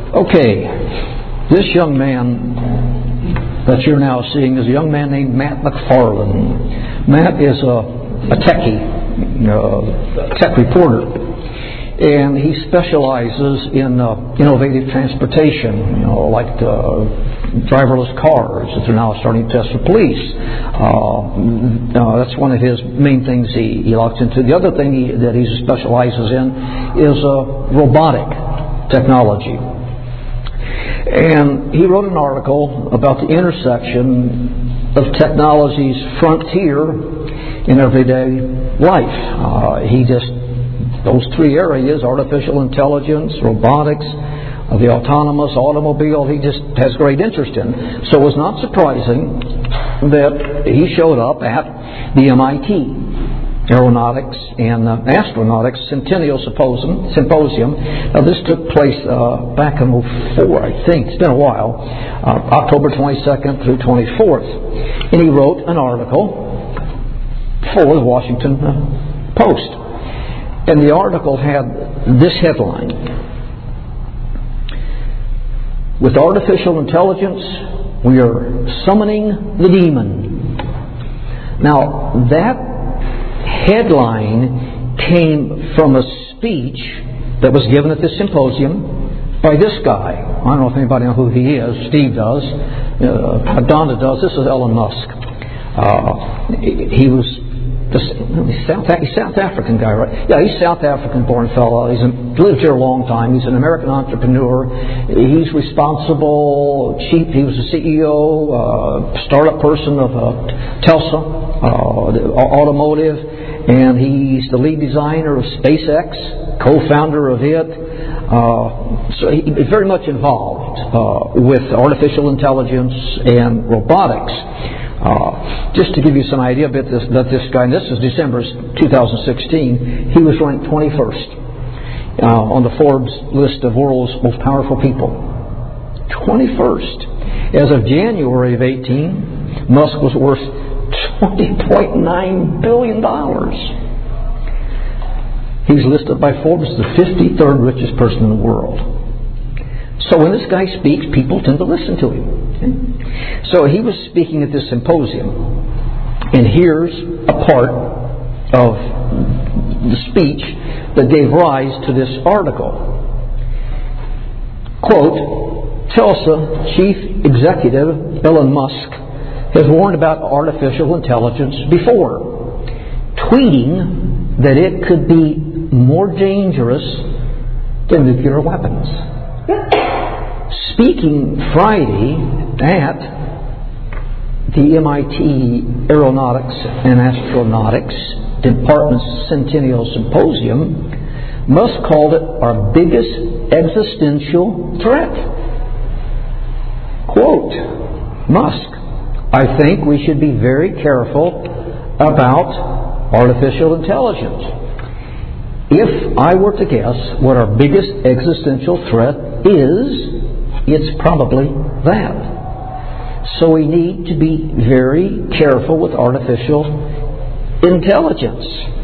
Okay, this young man that you're now seeing is a young man named Matt McFarland. Matt is a techie, tech reporter, and he specializes in innovative transportation, like driverless cars that they're now starting to test for police. That's one of his main things he locks into. The other thing that he specializes in is robotic technology. And he wrote an article about the intersection of technology's frontier in everyday life. Those three areas, artificial intelligence, robotics, the autonomous automobile, he just has great interest in. So it was not surprising that he showed up at the MIT Aeronautics and Astronautics Centennial Symposium. Now, this took place back in 2004, I think. It's been a while. October 22nd through 24th. And he wrote an article for the Washington Post. And the article had this headline: "With artificial intelligence, we are summoning the demon." Now, that headline came from a speech that was given at this symposium by this guy. I don't know if anybody knows who he is. Steve does. Donna does. This is Elon Musk. He was he's South African guy, right? Yeah, he's South African born fellow. He's lived here a long time. He's an American entrepreneur. He's responsible. He was the CEO, startup person of Tesla Automotive, and he's the lead designer of SpaceX, co-founder of it. So he's very much involved with artificial intelligence and robotics. Just to give you some idea about this guy, and this is December 2016, he was ranked 21st on the Forbes list of world's most powerful people. 21st. As of January of 18, Musk was worth $20.9 billion. He's listed by Forbes as the 53rd richest person in the world. So when this guy speaks, people tend to listen to him. Okay? So he was speaking at this symposium, and here's a part of the speech that gave rise to this article. Quote, "Tesla Chief Executive Elon Musk has warned about artificial intelligence before, tweeting that it could be more dangerous than nuclear weapons." Speaking Friday at the MIT Aeronautics and Astronautics Department's Centennial Symposium, Musk called it our biggest existential threat. Quote, Musk, "I think we should be very careful about artificial intelligence. If I were to guess what our biggest existential threat is, it's probably that. So we need to be very careful with artificial intelligence.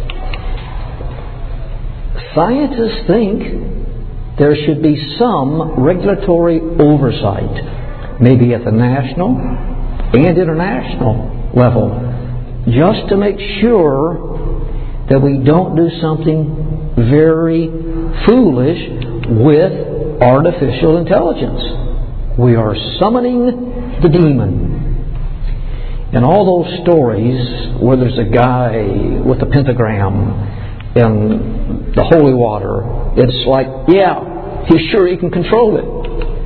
Scientists think there should be some regulatory oversight, maybe at the national and international level, just to make sure that we don't do something very foolish with artificial intelligence. We are summoning the demon." And all those stories where there's a guy with a pentagram in the holy water, it's like, yeah, he's sure he can control it.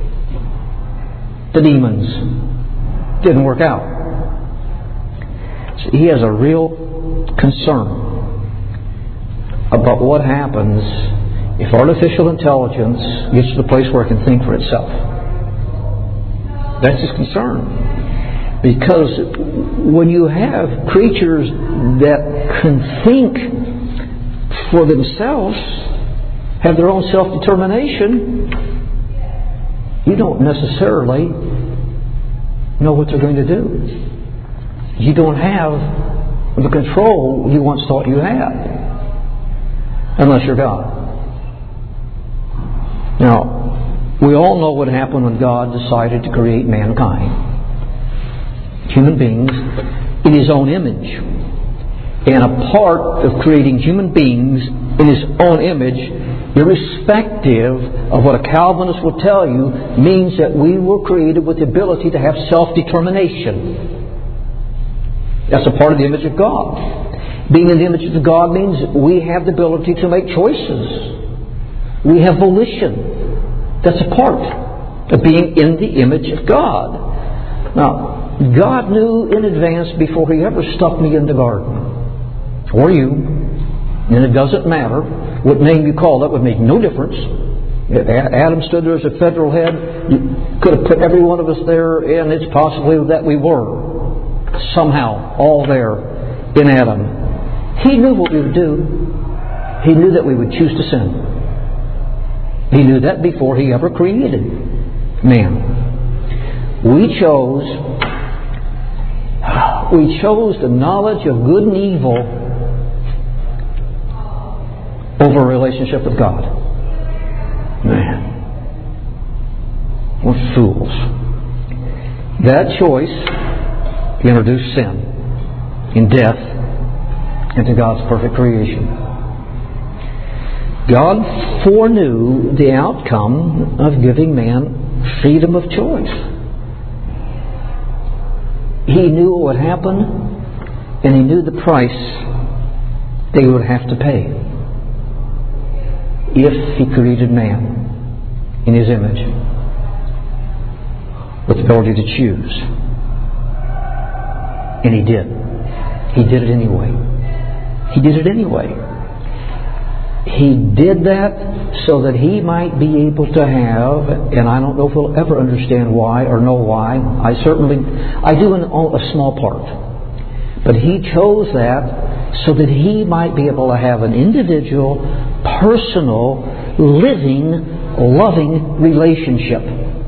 The demons didn't work out. So he has a real concern about what happens if artificial intelligence gets to the place where it can think for itself. That's his concern. Because when you have creatures that can think for themselves, have their own self-determination, you don't necessarily know what they're going to do. You don't have the control you once thought you had, unless you're God. Now, We all know what happened when God decided to create mankind, human beings, in His own image. And a part of creating human beings in His own image, irrespective of what a Calvinist will tell you, means that we were created with the ability to have self-determination. That's a part of the image of God. Being in the image of God means we have the ability to make choices. We have volition. That's a part of being in the image of God. Now, God knew in advance before He ever stuck me in the garden, or you, and it doesn't matter what name you call it, would make no difference. If Adam stood there as a federal head, you could have put every one of us there, and it's possibly that we were somehow all there in Adam. He knew what we would do. He knew that we would choose to sin. He knew that before He ever created man. We chose the knowledge of good and evil over a relationship with God. Man, we're fools. That choice introduced sin and death into God's perfect creation. God foreknew the outcome of giving man freedom of choice. He knew what would happen, and He knew the price they would have to pay if He created man in His image with the ability to choose. And He did. He did it anyway. He did it anyway. He did that so that He might be able to have, and I don't know if we'll ever understand why or know why. I do in a small part. But He chose that so that He might be able to have an individual, personal, living, loving relationship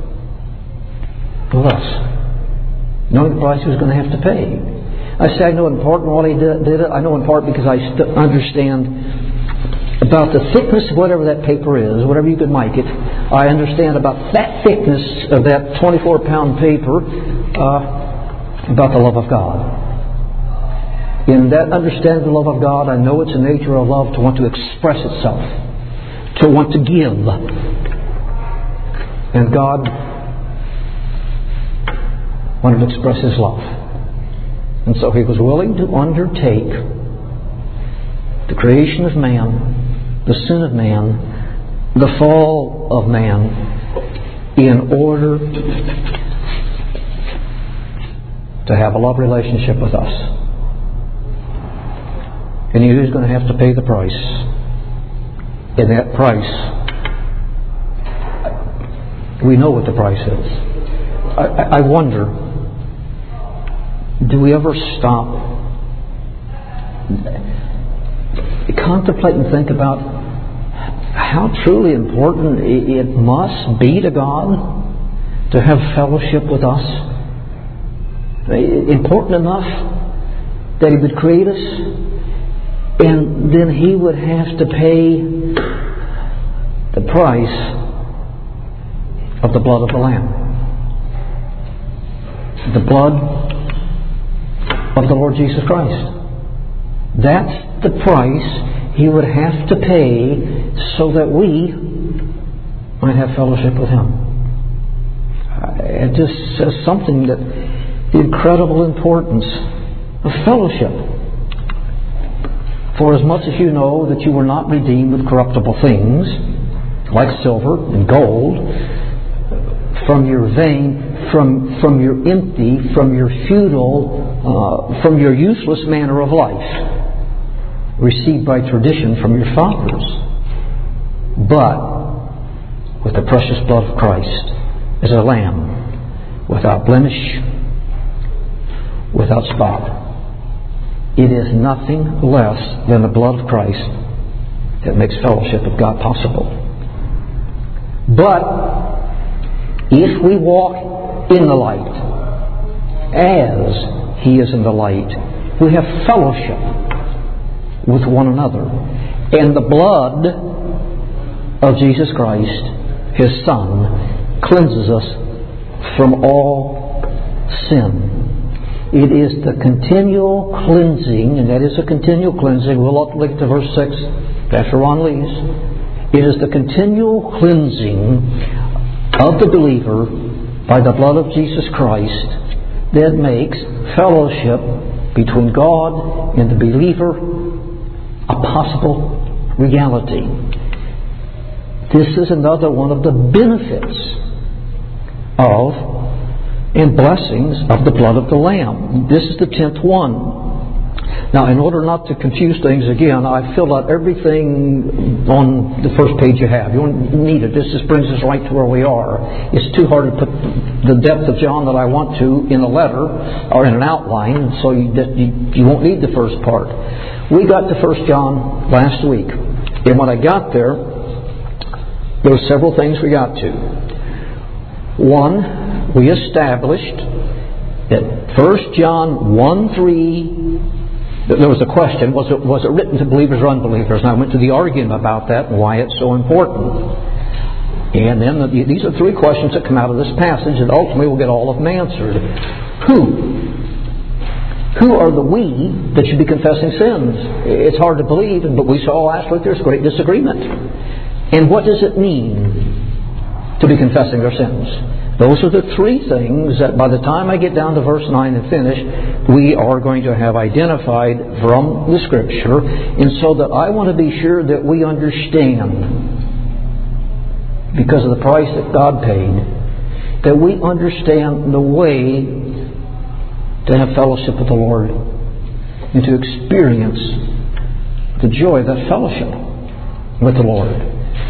with us, knowing the price He was going to have to pay. I say I know in part why He did it. I know in part because I understand about the thickness of whatever that paper is, whatever you could make it. I understand about that thickness of that 24-pound paper, about the love of God. In that understanding of the love of God, I know it's the nature of love to want to express itself, to want to give. And God wanted to express His love. And so He was willing to undertake the creation of man, the sin of man, the fall of man, in order to have a love relationship with us. And He was going to have to pay the price. And that price, we know what the price is. I wonder, do we ever stop, contemplate and think about how truly important it must be to God to have fellowship with us? Important enough that He would create us, and then He would have to pay the price of the blood of the Lamb. The blood of the Lord Jesus Christ. That's the price He would have to pay so that we might have fellowship with Him. It just says something that the incredible importance of fellowship. For as much as you know that you were not redeemed with corruptible things, like silver and gold, from your vain, from your empty, from your futile, from your useless manner of life, received by tradition from your fathers, but with the precious blood of Christ as a lamb, without blemish, without spot. It is nothing less than the blood of Christ that makes fellowship with God possible. But if we walk in the light as He is in the light, we have fellowship with one another. And the blood of Jesus Christ His Son, cleanses us from all sin. It is the continual cleansing, and that is a continual cleansing. We'll ultimately get to verse 6 after Ron leaves. It is the continual cleansing of the believer by the blood of Jesus Christ that makes fellowship between God and the believer a possible reality. This is another one of the benefits of and blessings of the blood of the Lamb. This is the 10th one. Now, in order not to confuse things again, I filled out everything on the first page you have. You don't need it. This just brings us right to where we are. It's too hard to put the depth of John that I want to in a letter or in an outline, so you won't need the first part. We got to 1 John last week, and when I got there were several things we got to. One, we established that 1 John 1:3, there was a question, was it written to believers or unbelievers? And I went to the argument about that and why it's so important. And then these are three questions that come out of this passage, and ultimately we'll get all of them answered. Who are the we that should be confessing sins? It's hard to believe, but we saw last week there's great disagreement. And what does it mean to be confessing our sins? Those are the three things that by the time I get down to verse 9 and finish, we are going to have identified from the Scripture. And so that I want to be sure that we understand, because of the price that God paid, that we understand the way to have fellowship with the Lord and to experience the joy of that fellowship with the Lord.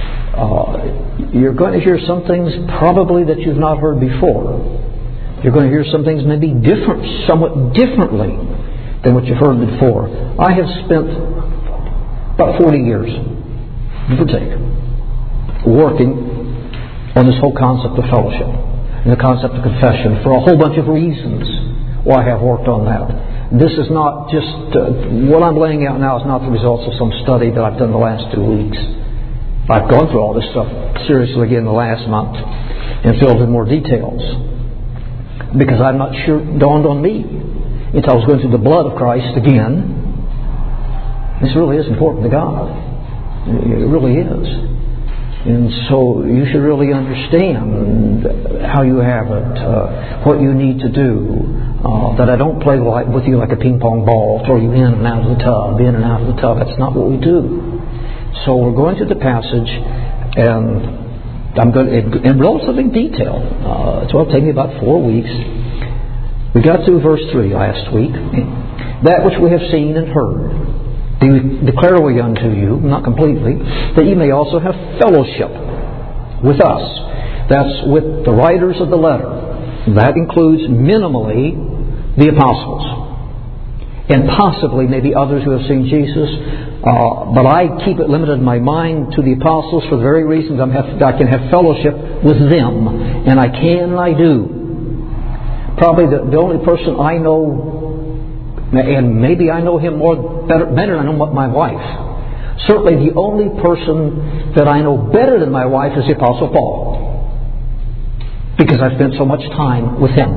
You're going to hear some things probably that you've not heard before. You're going to hear some things maybe different, somewhat differently than what you've heard before. I have spent about 40 years, give or take, working on this whole concept of fellowship and the concept of confession for a whole bunch of reasons why I have worked on that. This is not just, what I'm laying out now is not the results of some study that I've done the last 2 weeks. I've gone through all this stuff seriously again the last month and filled in more details, because I'm not sure it dawned on me until I was going through the blood of Christ again. This really is important to God. It really is. And so you should really understand how you have it, what you need to do, that I don't play with you like a ping pong ball, throw you in and out of the tub, in and out of the tub. That's not what we do. So we're going through the passage, and I'm going to, in relatively detail. It's going to take me about 4 weeks. We got through verse 3 last week. That which we have seen and heard, declare we unto you, not completely, that ye may also have fellowship with us. That's with the writers of the letter. That includes minimally the apostles, and possibly maybe others who have seen Jesus. But I keep it limited in my mind to the apostles for the very reasons I can have fellowship with them. And I can and I do. Probably the only person I know, and maybe I know him better than I know my wife. Certainly the only person that I know better than my wife is the Apostle Paul, because I've spent so much time with him.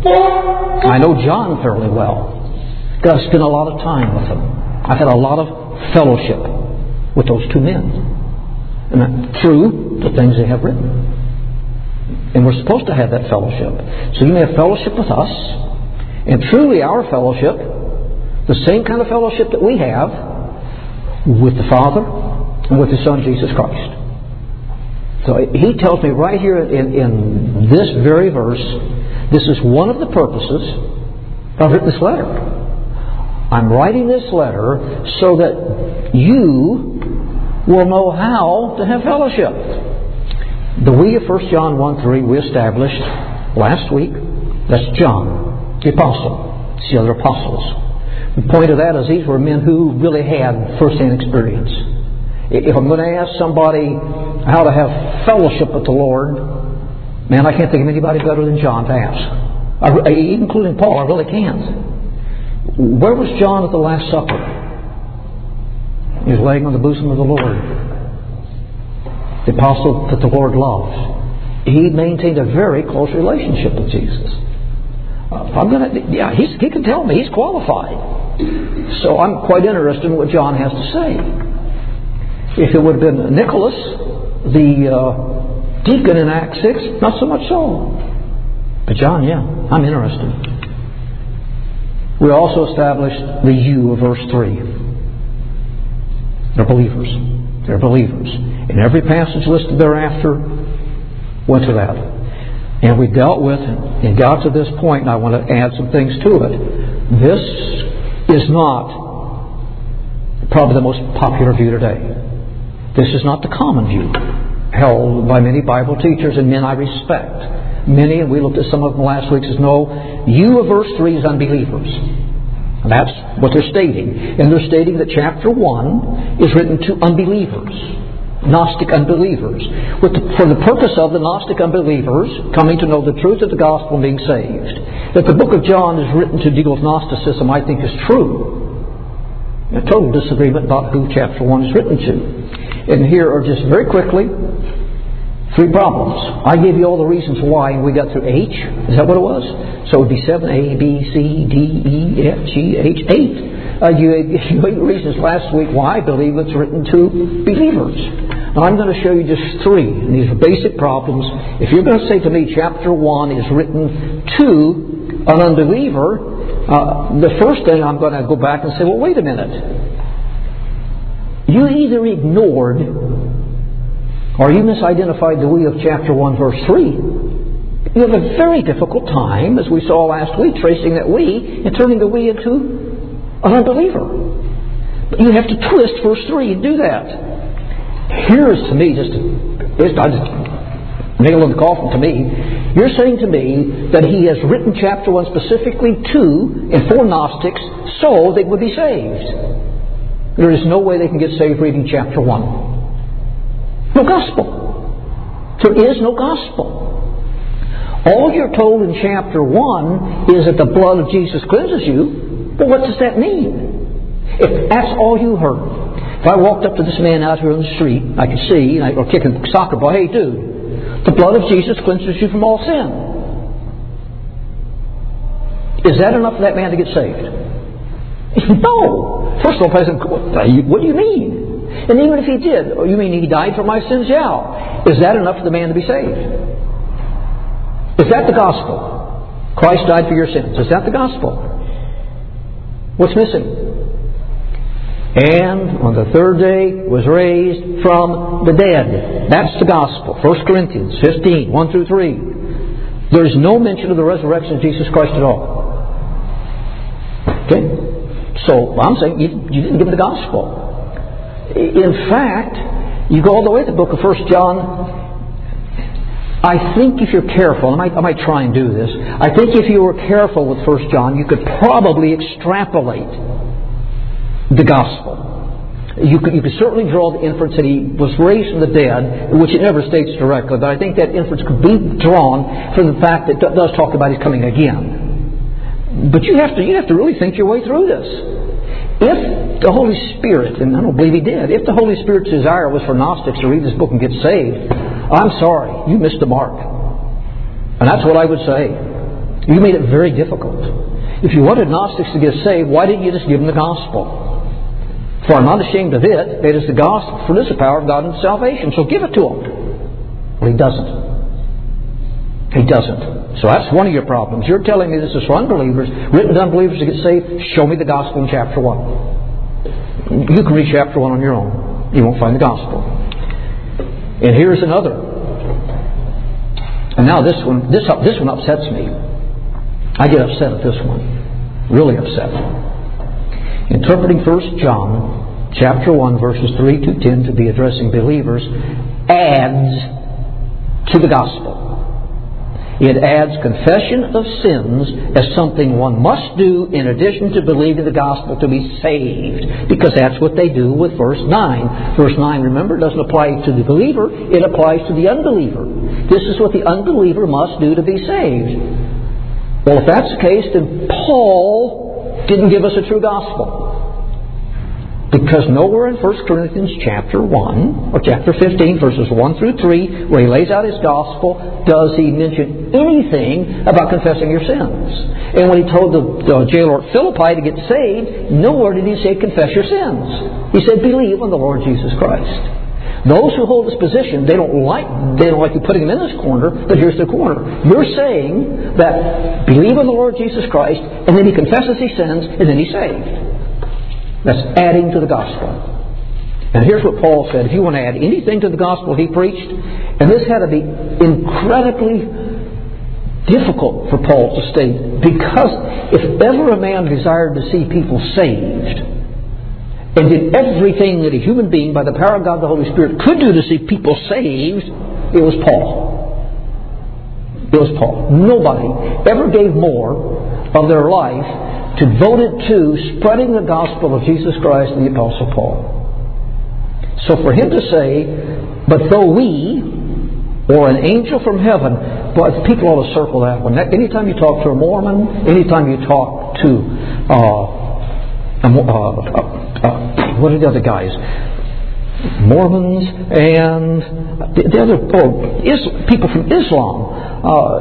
I know John fairly well, because I've spent a lot of time with him. I've had a lot of fellowship with those two men, and through the things they have written. And we're supposed to have that fellowship. So you may have fellowship with us, and truly our fellowship, the same kind of fellowship that we have with the Father and with the Son, Jesus Christ. So he tells me right here in this very verse, this is one of the purposes I've written this letter. I'm writing this letter so that you will know how to have fellowship. The we of 1 John 1:3 we established last week. That's John, the apostle. It's the other apostles. The point of that is these were men who really had first-hand experience. If I'm going to ask somebody how to have fellowship with the Lord, man, I can't think of anybody better than John to ask. Including Paul, I really can't. Where was John at the Last Supper? He was laying on the bosom of the Lord. the apostle that the Lord loved, he maintained a very close relationship with Jesus. He can tell me. He's qualified. So I'm quite interested in what John has to say. If it would have been Nicholas, the deacon in Acts 6, not so much so. But John, I'm interested. We also established the you of verse 3. They're believers. They're believers. And every passage listed thereafter went to that. And we dealt with and got to this point, and I want to add some things to it. This is not probably the most popular view today. This is not the common view held by many Bible teachers and men I respect. Many, and we looked at some of them last week, says, no, you of verse 3 is unbelievers. And that's what they're stating. And they're stating that chapter 1 is written to unbelievers. Gnostic unbelievers. For the purpose of the Gnostic unbelievers coming to know the truth of the gospel and being saved. That the book of John is written to deal with Gnosticism, I think is true. A total disagreement about who chapter 1 is written to. And here are just very quickly 3 problems. I gave you all the reasons why, and we got through H. Is that what it was? So it would be 7, A, B, C, D, E, F, G, H, 8. You gave reasons last week why I believe it's written to believers. Now I'm going to show you just 3. And these are basic problems. If you're going to say to me chapter 1 is written to an unbeliever, the first thing I'm going to go back and say, well, wait a minute. You either ignored or you misidentified the we of chapter 1 verse 3. You have a very difficult time, as we saw last week, tracing that we and turning the we into an unbeliever. But you have to twist verse 3 and do that. Here's to me, just nail in the coffin to me. You're saying to me that he has written chapter 1 specifically to and for Gnostics so they would be saved. There is no way they can get saved reading chapter 1. No gospel. There is no gospel. All you're told in chapter 1 is that the blood of Jesus cleanses you. But what does that mean? If that's all you heard. If I walked up to this man out here on the street, I could see, or kicking a soccer ball, hey dude, the blood of Jesus cleanses you from all sin. Is that enough for that man to get saved? No. First of all, what do you mean? And even if he did, you mean he died for my sins? Yeah. Is that enough for the man to be saved? Is that the gospel? Christ died for your sins. Is that the gospel? What's missing? And on the third day was raised from the dead. That's the gospel. 1 Corinthians 15, 1 through 3. There is no mention of the resurrection of Jesus Christ at all. Okay? So I'm saying you didn't give him the gospel. In fact, you go all the way to the book of 1 John. I think if you're careful, I might try and do this. I think if you were careful with 1 John, you could probably extrapolate the gospel. You could certainly draw the inference that he was raised from the dead, which it never states directly, but I think that inference could be drawn from the fact that it does talk about his coming again. But you have to really think your way through this. If the Holy Spirit, and I don't believe he did, if the Holy Spirit's desire was for Gnostics to read this book and get saved, I'm sorry, you missed the mark. And that's what I would say. You made it very difficult. If you wanted Gnostics to get saved, why didn't you just give them the gospel? For I'm not ashamed of it. It is the gospel, for this is the power of God unto salvation. So give it to them. Well, he doesn't. He doesn't. So that's one of your problems. You're telling me this is for unbelievers, written to unbelievers to get saved. Show me the gospel in chapter 1. You can read chapter 1 on your own. You won't find the gospel. And here's another. And now this one upsets me. I get upset at this one. Really upset. Interpreting 1 John chapter 1 verses 3 to 10 to be addressing believers adds to the gospel. It adds confession of sins as something one must do in addition to believing the gospel to be saved. Because that's what they do with verse 9. Verse 9, remember, doesn't apply to the believer. It applies to the unbeliever. This is what the unbeliever must do to be saved. Well, if that's the case, then Paul didn't give us a true gospel. Because nowhere in 1 Corinthians chapter 1 or chapter 15, verses 1 through 3, where he lays out his gospel, does he mention anything about confessing your sins. And when he told the jailer at Philippi to get saved, nowhere did he say confess your sins. He said believe on the Lord Jesus Christ. Those who hold this position, they don't like you putting them in this corner, but here's the corner. You're saying that believe on the Lord Jesus Christ, and then he confesses his sins, and then he's saved. That's adding to the gospel. And here's what Paul said. If you want to add anything to the gospel he preached, and this had to be incredibly difficult for Paul to state, because if ever a man desired to see people saved, and did everything that a human being, by the power of God the Holy Spirit, could do to see people saved, it was Paul. It was Paul. Nobody ever gave more of their life devoted to spreading the gospel of Jesus Christ than the Apostle Paul. So for him to say, but though we, or an angel from heaven, but people ought to circle that one. Anytime you talk to a Mormon, anytime you talk to what are the other guys? Mormons and the other people from Islam.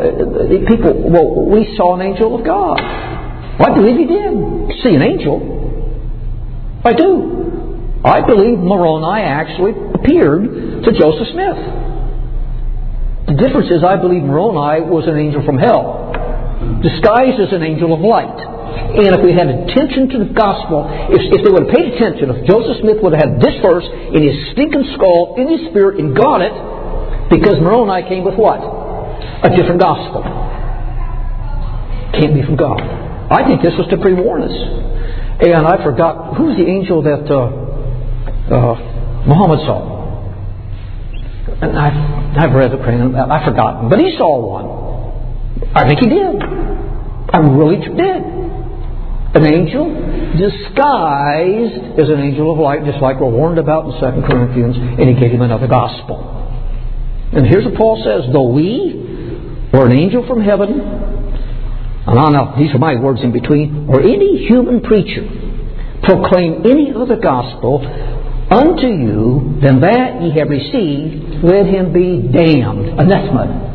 We saw an angel of God. Well, I believe he did. See an angel. I do. I believe Moroni actually appeared to Joseph Smith. The difference is I believe Moroni was an angel from hell, disguised as an angel of light. And if we had attention to the gospel, if they would have paid attention, if Joseph Smith would have had this verse in his stinking skull, in his spirit, and got it, because Moroni came with what? A different gospel. Can't be from God. I think this was to pre-warn us. And I forgot, who was the angel that Muhammad saw? And I've read the Quran, I've forgotten. But he saw one. I think he did. I really did. An angel disguised as an angel of light, just like we're warned about in 2 Corinthians, and he gave him another gospel. And here's what Paul says, though we, or an angel from heaven, and these are my words in between, or any human preacher proclaim any other gospel unto you than that ye have received, let him be damned, anathema.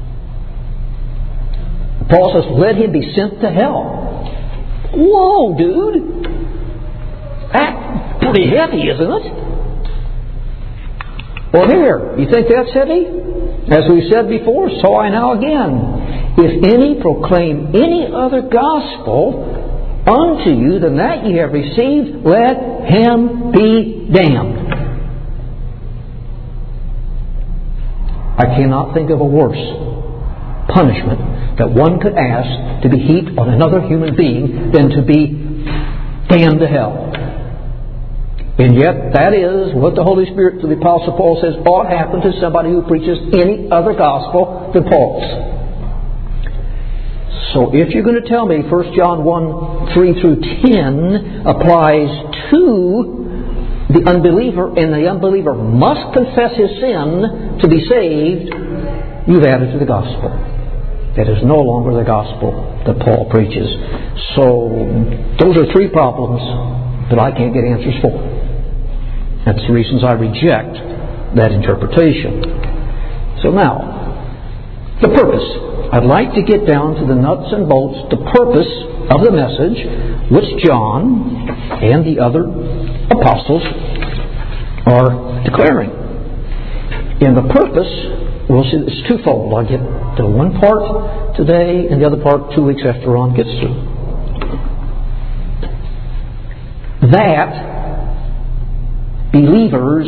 Paul says, let him be sent to hell. Whoa, dude! That's pretty heavy, isn't it? Well, here, you think that's heavy? As we said before, so I now again. If any proclaim any other gospel unto you than that ye have received, let him be damned. I cannot think of a worse punishment that one could ask to be heaped on another human being than to be damned to hell. And yet, that is what the Holy Spirit through the Apostle Paul says ought to happen to somebody who preaches any other gospel than Paul's. So if you're going to tell me 1 John 1, 3 through 10 applies to the unbeliever, and the unbeliever must confess his sin to be saved, you've added to the gospel. That is no longer the gospel that Paul preaches. So those are three problems that I can't get answers for. That's the reasons I reject that interpretation. So now, the purpose. I'd like to get down to the nuts and bolts, the purpose of the message which John and the other apostles are declaring. And the purpose, we'll see, it's twofold. I'll get to one part today and the other part 2 weeks after Ron gets through. That believers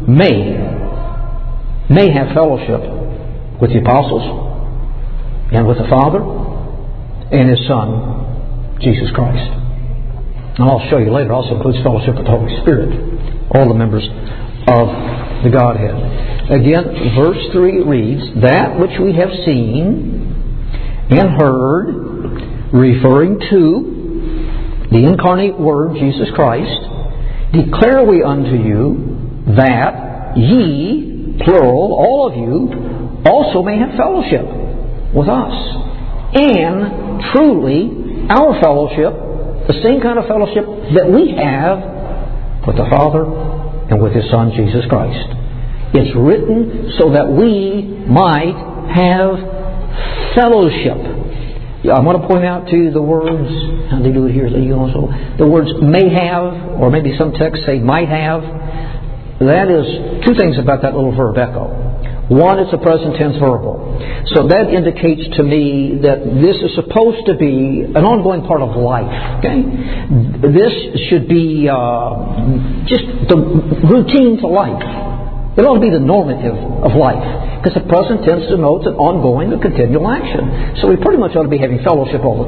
may have fellowship with the apostles and with the Father and His Son, Jesus Christ. And I'll show you later, also includes fellowship with the Holy Spirit, all the members of the Godhead. Again, verse 3 reads, that which we have seen and heard, referring to the incarnate Word, Jesus Christ, declare we unto you, that ye, plural, all of you, also may have fellowship with us. And truly, our fellowship, the same kind of fellowship that we have with the Father and with His Son, Jesus Christ. It's written so that we might have fellowship. I want to point out to you the words, how they do it here, also, the words may have, or maybe some texts say might have. That is two things about that little verb, echo. One, it's a present tense verbal. So that indicates to me that this is supposed to be an ongoing part of life. Okay? This should be just the routine to life. It ought to be the normative of life. Because the present tense denotes an ongoing, a continual action. So we pretty much ought to be having fellowship all the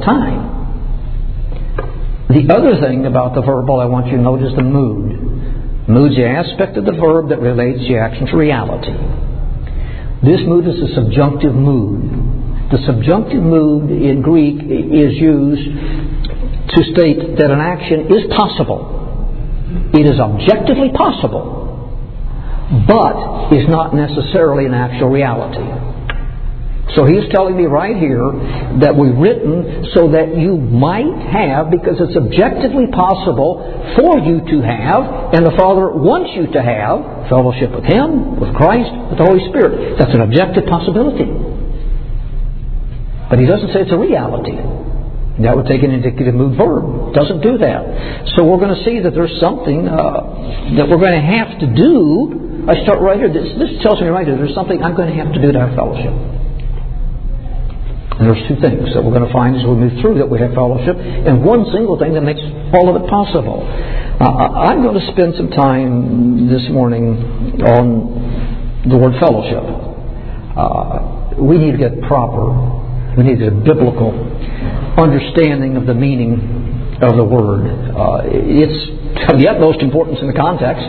time. The other thing about the verbal I want you to note is the mood. Mood's the aspect of the verb that relates the action to reality. This mood is a subjunctive mood. The subjunctive mood in Greek is used to state that an action is possible. It is objectively possible, but is not necessarily an actual reality. So he's telling me right here that we've written so that you might have, because it's objectively possible for you to have, and the Father wants you to have, fellowship with Him, with Christ, with the Holy Spirit. That's an objective possibility. But he doesn't say it's a reality. That would take an indicative mood verb. Doesn't do that. So we're going to see that there's something that we're going to have to do. I start right here. This tells me right here there's something I'm going to have to do to have fellowship. And there's two things that we're going to find as we move through that we have fellowship, and one single thing that makes all of it possible. I'm going to spend some time this morning on the word fellowship. We need to get we need a biblical understanding of the meaning of the word. It's of the utmost importance in the context.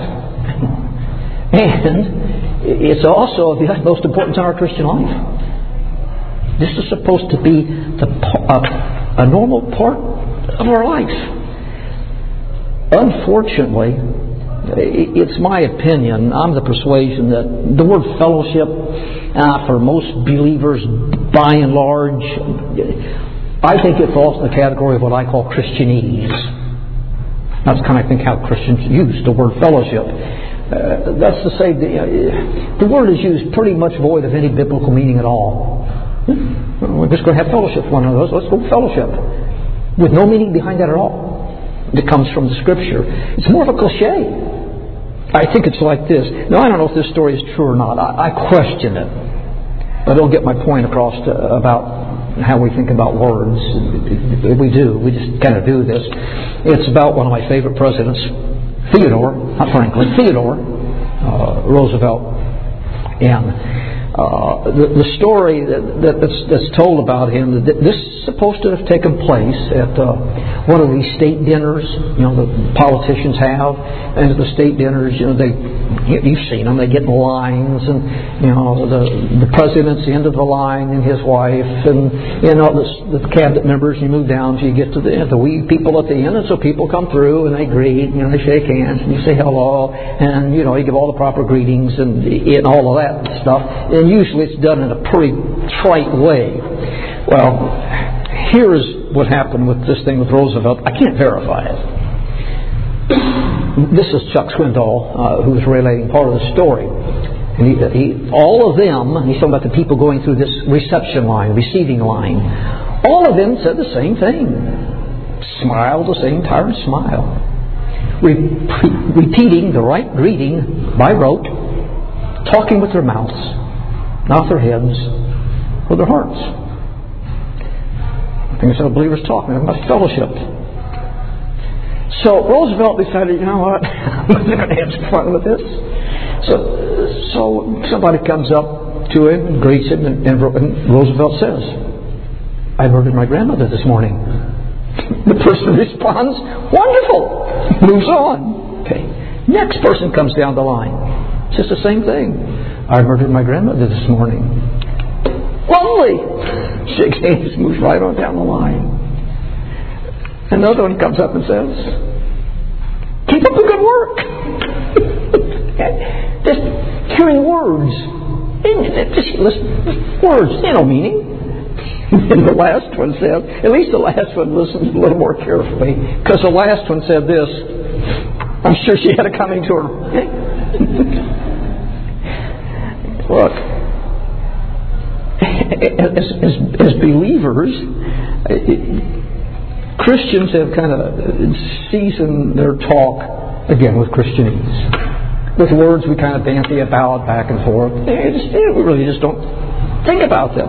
And it's also of the utmost importance in our Christian life. This is supposed to be a normal part of our life. Unfortunately, it's my opinion, I'm the persuasion that the word fellowship, for most believers, by and large, I think it falls in the category of what I call Christianese. That's kind of, I think, how Christians use the word fellowship. That's to say, the word is used pretty much void of any biblical meaning at all. We're just going to have fellowship with one another. Let's go fellowship. With no meaning behind that at all. It comes from the Scripture. It's more of a cliche. I think it's like this. Now, I don't know if this story is true or not. I question it. I don't get my point across about how we think about words. We do. We just kind of do this. It's about one of my favorite presidents, Theodore Roosevelt. And the story that's told about him, this is supposed to have taken place at one of these state dinners, the politicians have. And at the state dinners, you've seen them, they get in lines, and the president's the end of the line, and his wife, and the cabinet members. You move down till you get to the wee people at the end, and so people come through and they greet, they shake hands, and you say hello, and you give all the proper greetings and all of that stuff. And usually it's done in a pretty trite way. Well, here's what happened with this thing with Roosevelt. I can't verify it. This is Chuck Swindoll, who's relating part of the story. And all of them, he's talking about the people going through this receiving line, all of them said the same thing. Smiled the same tired smile. Repeating the right greeting by rote, talking with their mouths, not their heads or their hearts. I think it's how believers talk about fellowship. So Roosevelt decided, you know what, I'm going to have some fun with this. So somebody comes up to him and greets him, and Roosevelt says, I murdered my grandmother this morning. The person responds, wonderful, moves on. Okay. Next person comes down the line, says the same thing. I murdered my grandmother this morning. Lovely! Shakes hands, moves right on down the line. Another one comes up and says, keep up the good work. Just hearing words. Just listen, words, they have no meaning. And the last one said, at least the last one listened a little more carefully, because the last one said this, I'm sure she had it coming to her. Look, as believers, Christians have kind of seasoned their talk, again, with Christianese. With words we kind of banty about back and forth. We really just don't think about them.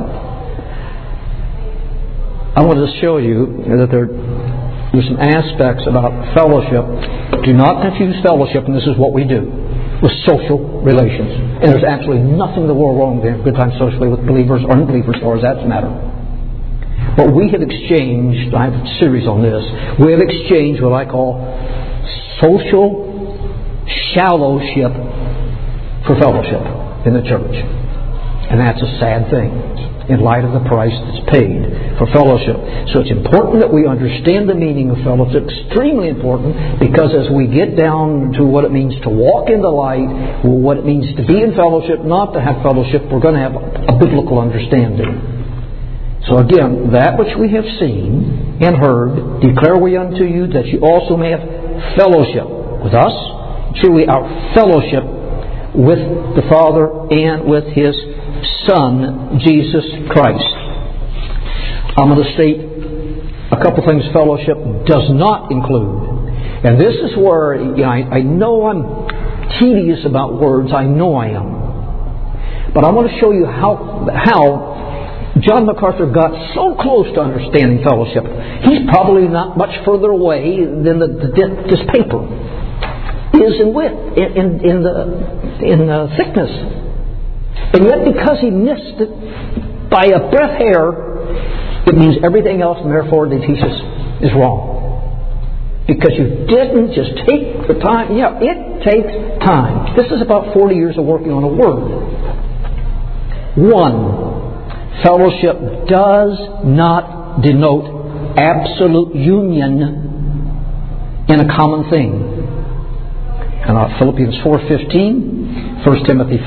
I want to show you that there's some aspects about fellowship. Do not confuse fellowship, and this is what we do, with social relations. And there's absolutely nothing in the world wrong with having a good time socially with believers or unbelievers, as far as that's a matter. But we have exchanged, I have a series on this, we have exchanged what I call social shallowship for fellowship in the church. And that's a sad thing in light of the price that's paid for fellowship. So it's important that we understand the meaning of fellowship. Extremely important, because as we get down to what it means to walk in the light, what it means to be in fellowship, not to have fellowship, we're going to have a biblical understanding. So again, that which we have seen and heard, declare we unto you, that you also may have fellowship with us, truly our fellowship with the Father and with His Son, Jesus Christ. I'm going to state a couple things fellowship does not include. And this is where, I know I'm tedious about words. I know I am. But I want to show you how John MacArthur got so close to understanding fellowship. He's probably not much further away than this paper is in width, in the thickness. And yet, because he missed it by a breath hair, it means everything else, and therefore the thesis is wrong. Because you didn't just take the time. Yeah, it takes time. This is about 40 years of working on a word. One, fellowship does not denote absolute union in a common thing. Philippians 4:15, 1 Timothy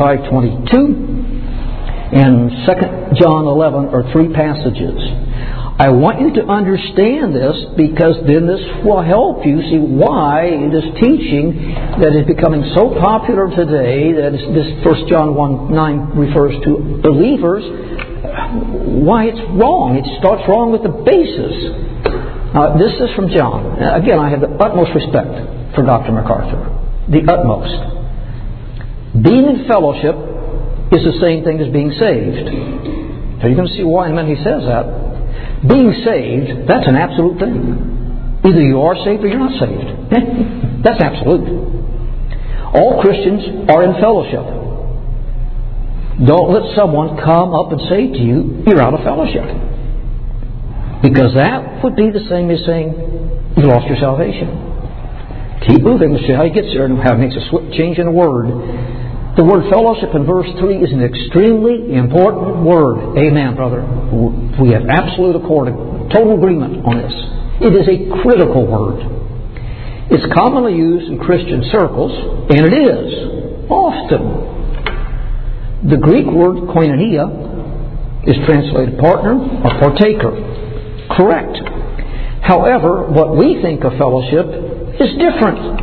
5:22, and 2 John 11 are three passages. I want you to understand this, because then this will help you see why this teaching that is becoming so popular today, that this 1 John 1:9 refers to believers, why it's wrong. It starts wrong with the basis. This is from John. Again, I have the utmost respect for Dr. MacArthur. The utmost. Being in fellowship is the same thing as being saved. Now you're going to see why in a minute he says that. Being saved, that's an absolute thing. Either you are saved or you're not saved. That's absolute. All Christians are in fellowship. Don't let someone come up and say to you, you're out of fellowship. Because that would be the same as saying you lost your salvation. Keep moving to see how he gets there and how it makes a change in a word. The word fellowship in verse 3 is an extremely important word. Amen, brother. We have absolute accord, total agreement on this. It is a critical word. It's commonly used in Christian circles, and it is often. The Greek word koinonia is translated partner or partaker. Correct. However, what we think of fellowship is different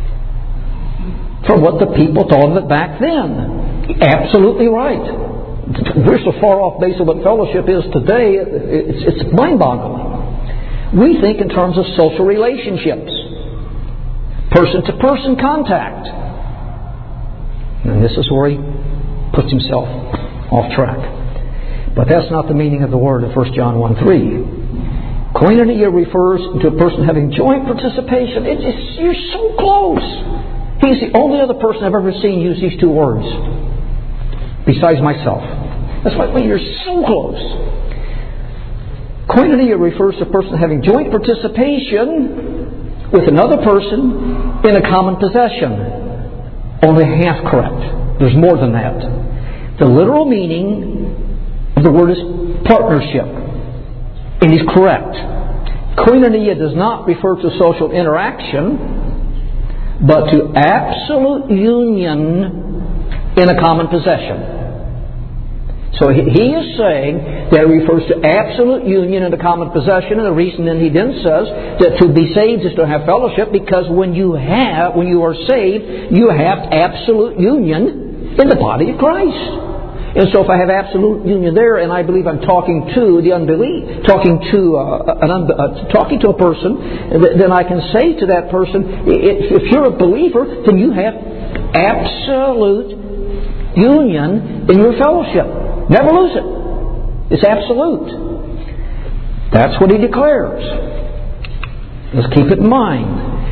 from what the people thought of it back then. Absolutely right. We're so far off base of what fellowship is today, it's mind-boggling. We think in terms of social relationships, person-to-person contact. And this is where he puts himself off track. But that's not the meaning of the word in 1 John 1:3. Koinonia refers to a person having joint participation. You're so close. He's the only other person I've ever seen use these two words, besides myself. That's why you're so close. Koinonia refers to a person having joint participation with another person in a common possession. Only half correct. There's more than that. The literal meaning of the word is partnership. And he's correct. Koinonia does not refer to social interaction, but to absolute union in a common possession. So he is saying that it refers to absolute union and a common possession, and the reason then he then says that to be saved is to have fellowship, because when you are saved, you have absolute union in the body of Christ. And so if I have absolute union there, and I believe I'm talking to the unbelief, talking to a person, then I can say to that person, if you're a believer, then you have absolute union in your fellowship. Never lose it. It's absolute. That's what he declares. Let's keep it in mind.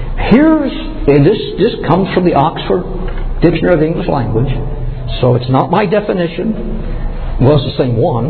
This comes from the Oxford Dictionary of the English Language, so it's not my definition. Well, it's the same one.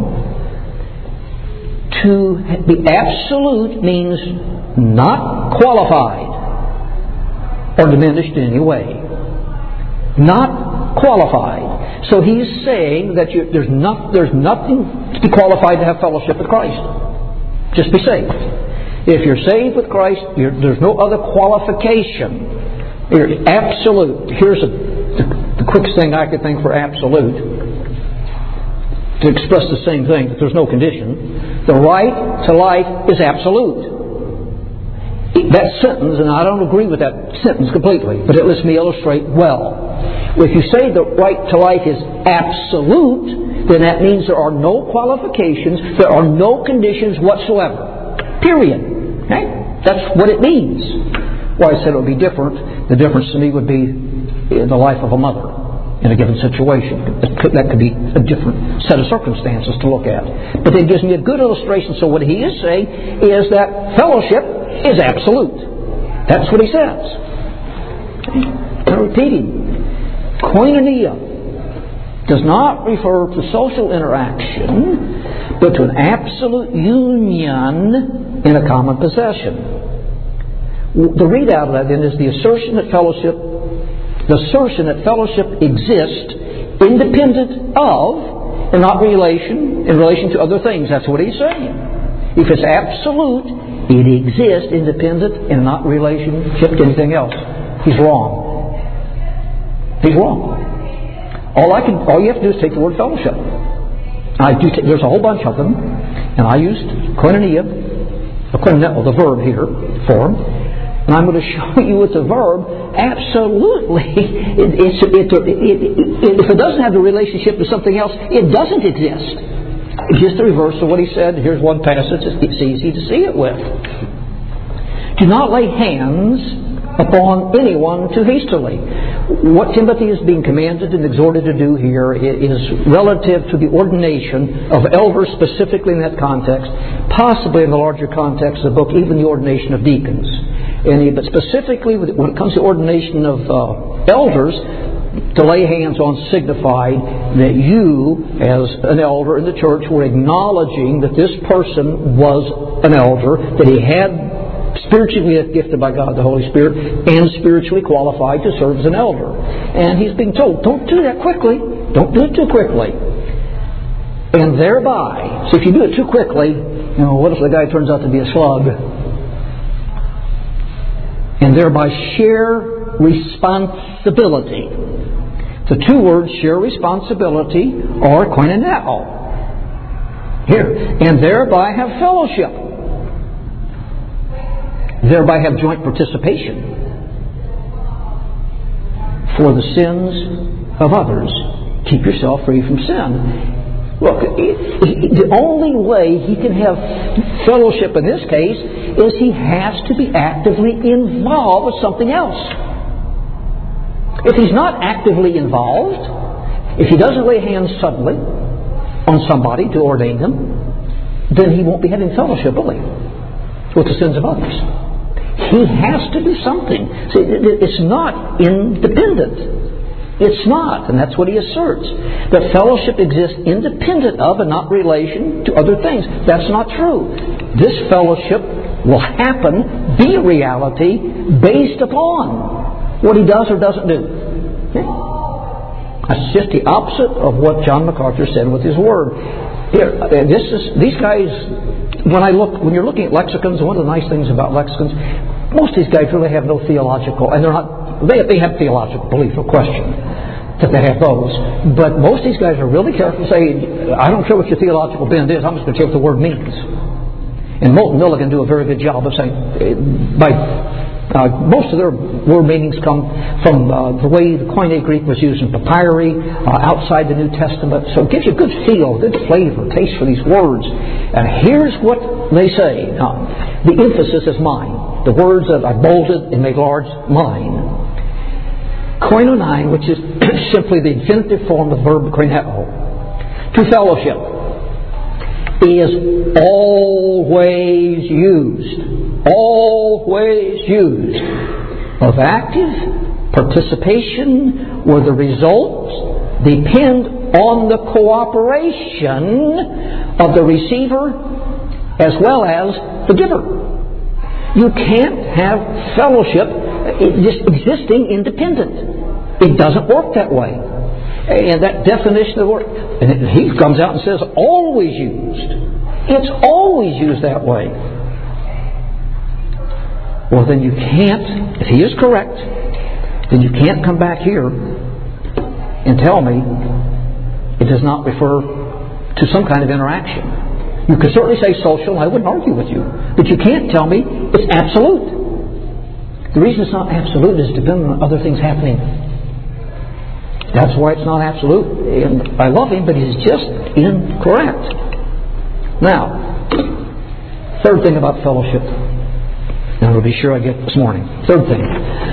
To be absolute means not qualified or diminished in any way. Not qualified. So he's saying that there's nothing to be qualified to have fellowship with Christ. Just be saved. If you're saved with Christ, there's no other qualification. You're absolute. Here's the quickest thing I could think for absolute, to express the same thing, that there's no condition. The right to life is absolute. That sentence, and I don't agree with that sentence completely, but it lets me illustrate well. If you say the right to life is absolute, then that means there are no qualifications, there are no conditions whatsoever. Period. Okay? That's what it means. Well, I said it would be different. The difference to me would be in the life of a mother in a given situation. That could be a different set of circumstances to look at. But it gives me a good illustration. So what he is saying is that fellowship is absolute. That's what he says. I'm repeating. Koinonia does not refer to social interaction, but to an absolute union in a common possession. The readout of that then is the assertion that fellowship exists independent of and not in relation to other things. That's what he's saying. If it's absolute, it exists independent and not in relationship to anything else. He's wrong. He's wrong. All you have to do is take the word fellowship. There's a whole bunch of them, and I used koinonia, the verb here, form, and I'm going to show you with the verb, absolutely, if it doesn't have the relationship to something else, it doesn't exist. It's just the reverse of what he said. Here's one passage it's easy to see it with. Do not lay hands upon anyone too hastily. What Timothy is being commanded and exhorted to do here is relative to the ordination of elders, specifically in that context, possibly in the larger context of the book, even the ordination of deacons. But specifically, when it comes to ordination of elders, to lay hands on signified that you, as an elder in the church, were acknowledging that this person was an elder, that he had spiritually gifted by God the Holy Spirit, and spiritually qualified to serve as an elder. And he's being told, don't do that quickly. Don't do it too quickly. And thereby, so if you do it too quickly, what if the guy turns out to be a slug? And thereby share responsibility. The two words, share responsibility, are koinoneo. Here. And thereby have fellowship. Thereby have joint participation for the sins of others. Keep yourself free from sin. Look, the only way he can have fellowship in this case is he has to be actively involved with something else. If he's not actively involved, if he doesn't lay hands suddenly on somebody to ordain them, then he won't be having fellowship, will he, with the sins of others. He has to do something. See, it's not independent. It's not, and that's what he asserts. That fellowship exists independent of and not relation to other things. That's not true. This fellowship will happen, be a reality, based upon what he does or doesn't do. Okay? That's just the opposite of what John MacArthur said with his word. Here, these guys, when you're looking at lexicons, one of the nice things about lexicons, most of these guys really have no theological, and they have theological belief, no question. that they have those. But most of these guys are really careful to say, I don't care what your theological bend is, I'm just going to tell you what the word means. And Moulton Milligan do a very good job of saying, most of their word meanings come from the way the Koine Greek was used in papyri, outside the New Testament. So it gives you a good feel, good flavor, taste for these words. And here's what they say. The emphasis is mine. The words that I bolded and made large, mine. Koinonia, which is simply the infinitive form of the verb koineo, to fellowship, is always used of active participation where the results depend on the cooperation of the receiver as well as the giver. You can't have fellowship just existing independent. It doesn't work that way. And that definition of the word, and he comes out and says always used. It's always used that way. Well, then you can't, if he is correct, then you can't come back here and tell me it does not refer to some kind of interaction. You could certainly say social, I wouldn't argue with you. But you can't tell me it's absolute. The reason it's not absolute is depending on other things happening. That's why it's not absolute. And I love him, but he's just incorrect. Now, third thing about fellowship. And I'll be sure I get this morning. Third thing.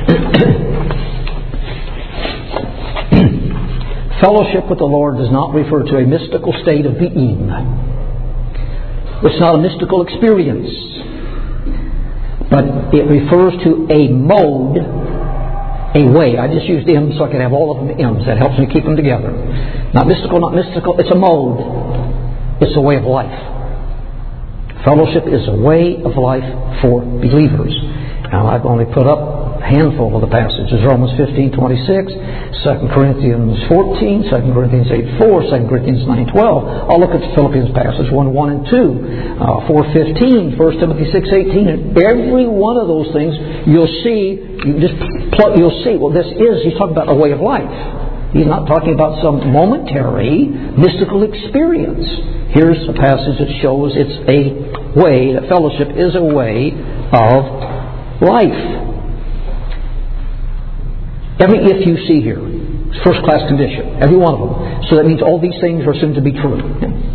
Fellowship with the Lord does not refer to a mystical state of being. It's not a mystical experience. But it refers to a mode, a way. I just used M's so I could have all of them M's. That helps me keep them together. Not mystical, not mystical. It's a mode. It's a way of life. Fellowship is a way of life for believers. Now, I've only put up a handful of the passages. Romans 15:26, 2 Corinthians 14, 2 Corinthians 8:4, 2 Corinthians 9:12. I'll look at the Philippians passage 1:1 and 2, 4:15, 1 Timothy 6:18, and every one of those things you'll see. You'll see. Well, he's talking about a way of life. He's not talking about some momentary mystical experience. Here's a passage that shows it's a way, that fellowship is a way of life. Every if you see here, first class condition, every one of them. So that means all these things are assumed to be true.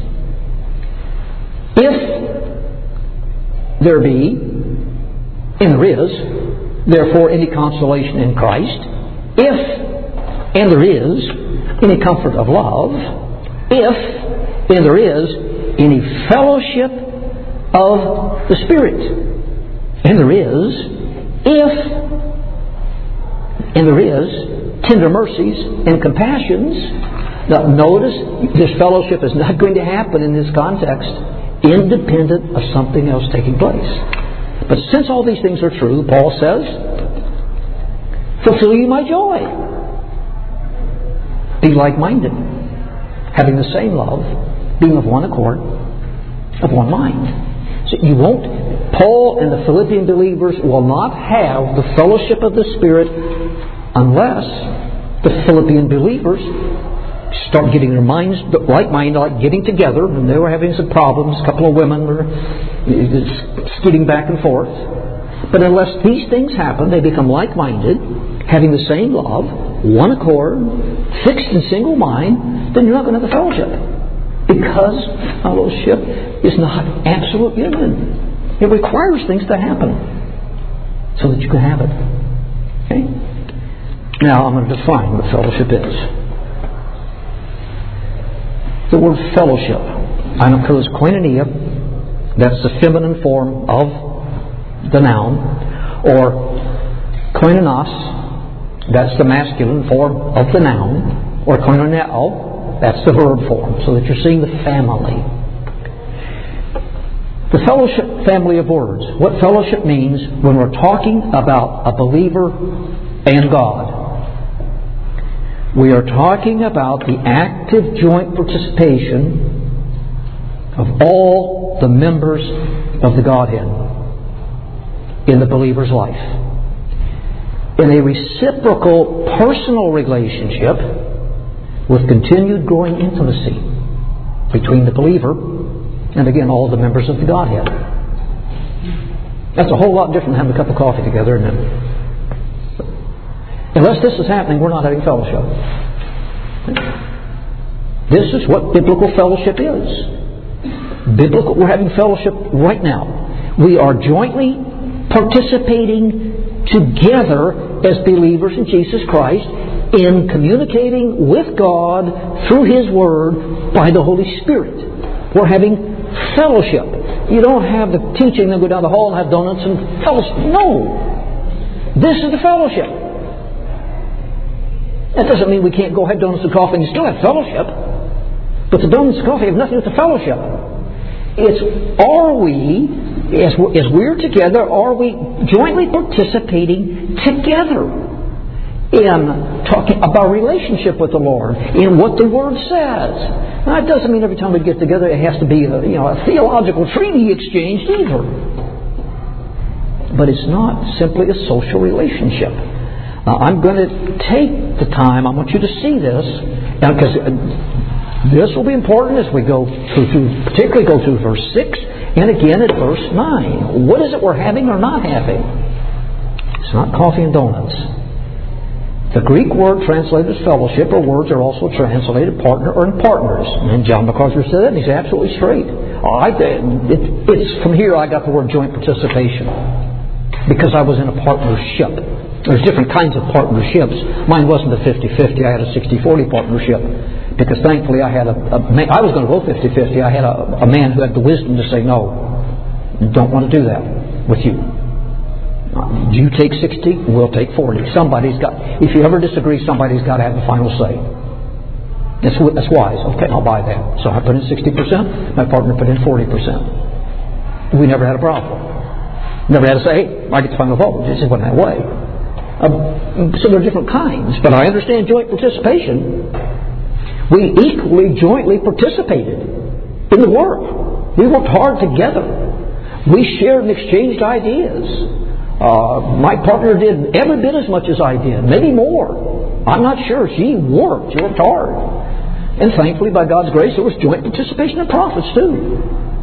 If there be, and there is, therefore any consolation in Christ, if and there is any comfort of love, if and there is any fellowship of the Spirit, and there is, if and there is tender mercies and compassions. Now notice this fellowship is not going to happen in this context independent of something else taking place. But since all these things are true, Paul says, fulfill you my joy. Be like-minded, having the same love, being of one accord, of one mind. So you won't, Paul and the Philippian believers will not have the fellowship of the Spirit unless the Philippian believers start getting their minds like-minded, like getting together, and they were having some problems. A couple of women were skidding back and forth. But unless these things happen, they become like-minded, having the same love, one accord, fixed in single mind, then you're not going to have the fellowship. Because fellowship is not absolute union. It requires things to happen so that you can have it. Okay? Now I'm going to define what fellowship is. The word fellowship, I don't care if it's koinonia, that's the feminine form of the noun, or koinonos, that's the masculine form of the noun, or koinoneo, that's the verb form, so that you're seeing the family. The fellowship family of words. What fellowship means when we're talking about a believer and God. We are talking about the active joint participation of all the members of the Godhead in the believer's life. In a reciprocal personal relationship with continued growing intimacy between the believer and, again, all the members of the Godhead. That's a whole lot different than having a cup of coffee together, isn't it? Unless this is happening, we're not having fellowship. This is what biblical fellowship is. We're having fellowship right now. We are jointly participating together as believers in Jesus Christ in communicating with God through His Word by the Holy Spirit. We're having fellowship. You don't have the teaching and go down the hall and have donuts and fellowship. No. This is the fellowship. That doesn't mean we can't go have donuts and coffee and you still have fellowship. But the donuts and coffee have nothing to do with the fellowship. It's, are we, as we're together, are we jointly participating together in talking about relationship with the Lord, in what the Word says? Now, it doesn't mean every time we get together it has to be a theological treaty exchanged either. But it's not simply a social relationship. Now, I'm going to take the time. I want you to see this, because this will be important as we go through, particularly go through verse 6 and again at verse 9. What is it we're having or not having? It's not coffee and donuts. The Greek word translated as fellowship, or words are also translated partner or partners. And John MacArthur said that, and he's absolutely straight. It's from here I got the word joint participation, because I was in a partnership. There's different kinds of partnerships. Mine wasn't a 50-50. I had a 60-40 partnership. Because thankfully I had I was going to go 50-50. I had a man who had the wisdom to say, no, don't want to do that with you. You take 60, we'll take 40. Somebody's got, if you ever disagree, somebody's got to have the final say. That's wise. Okay, I'll buy that. So I put in 60%, my partner put in 40%. We never had a problem. Never had to say, hey, I get the final vote. It just wasn't that way. So there are different kinds. But I understand joint participation. We equally, jointly participated in the work. We worked hard together. We shared and exchanged ideas. My partner did every bit as much as I did, maybe more. I'm not sure. She worked hard. And thankfully, by God's grace, there was joint participation in profits too.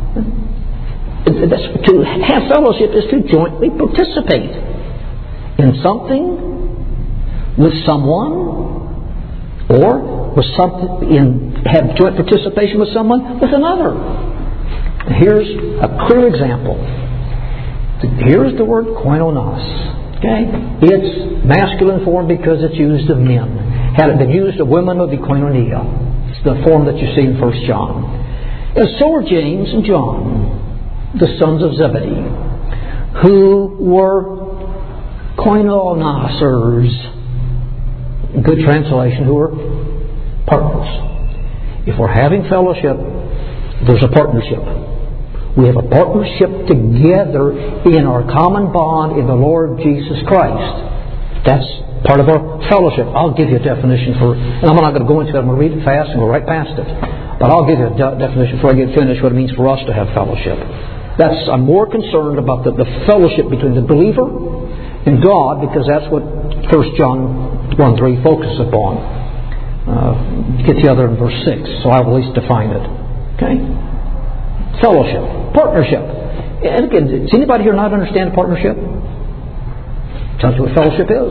To have fellowship is to jointly participate in something with someone, or with something have joint participation with someone with another. Here's a clear example. Here's the word koinonos. Okay? It's masculine form because it's used of men. Had it been used of women, it would be koinonia. It's the form that you see in 1 John. And so are James and John, the sons of Zebedee, who were koinonosers. Good translation, who were partners. If we're having fellowship, there's a partnership. We have a partnership together in our common bond in the Lord Jesus Christ. That's part of our fellowship. I'll give you a definition for, and I'm not going to go into it. I'm going to read it fast and go right past it. But I'll give you a definition before I get finished what it means for us to have fellowship. I'm more concerned about the fellowship between the believer and God, because that's what 1 John 1:3 focuses upon. Get the other in verse 6, so I will at least define it. Okay? Fellowship, partnership. And again, does anybody here not understand a partnership? Tells you what fellowship is.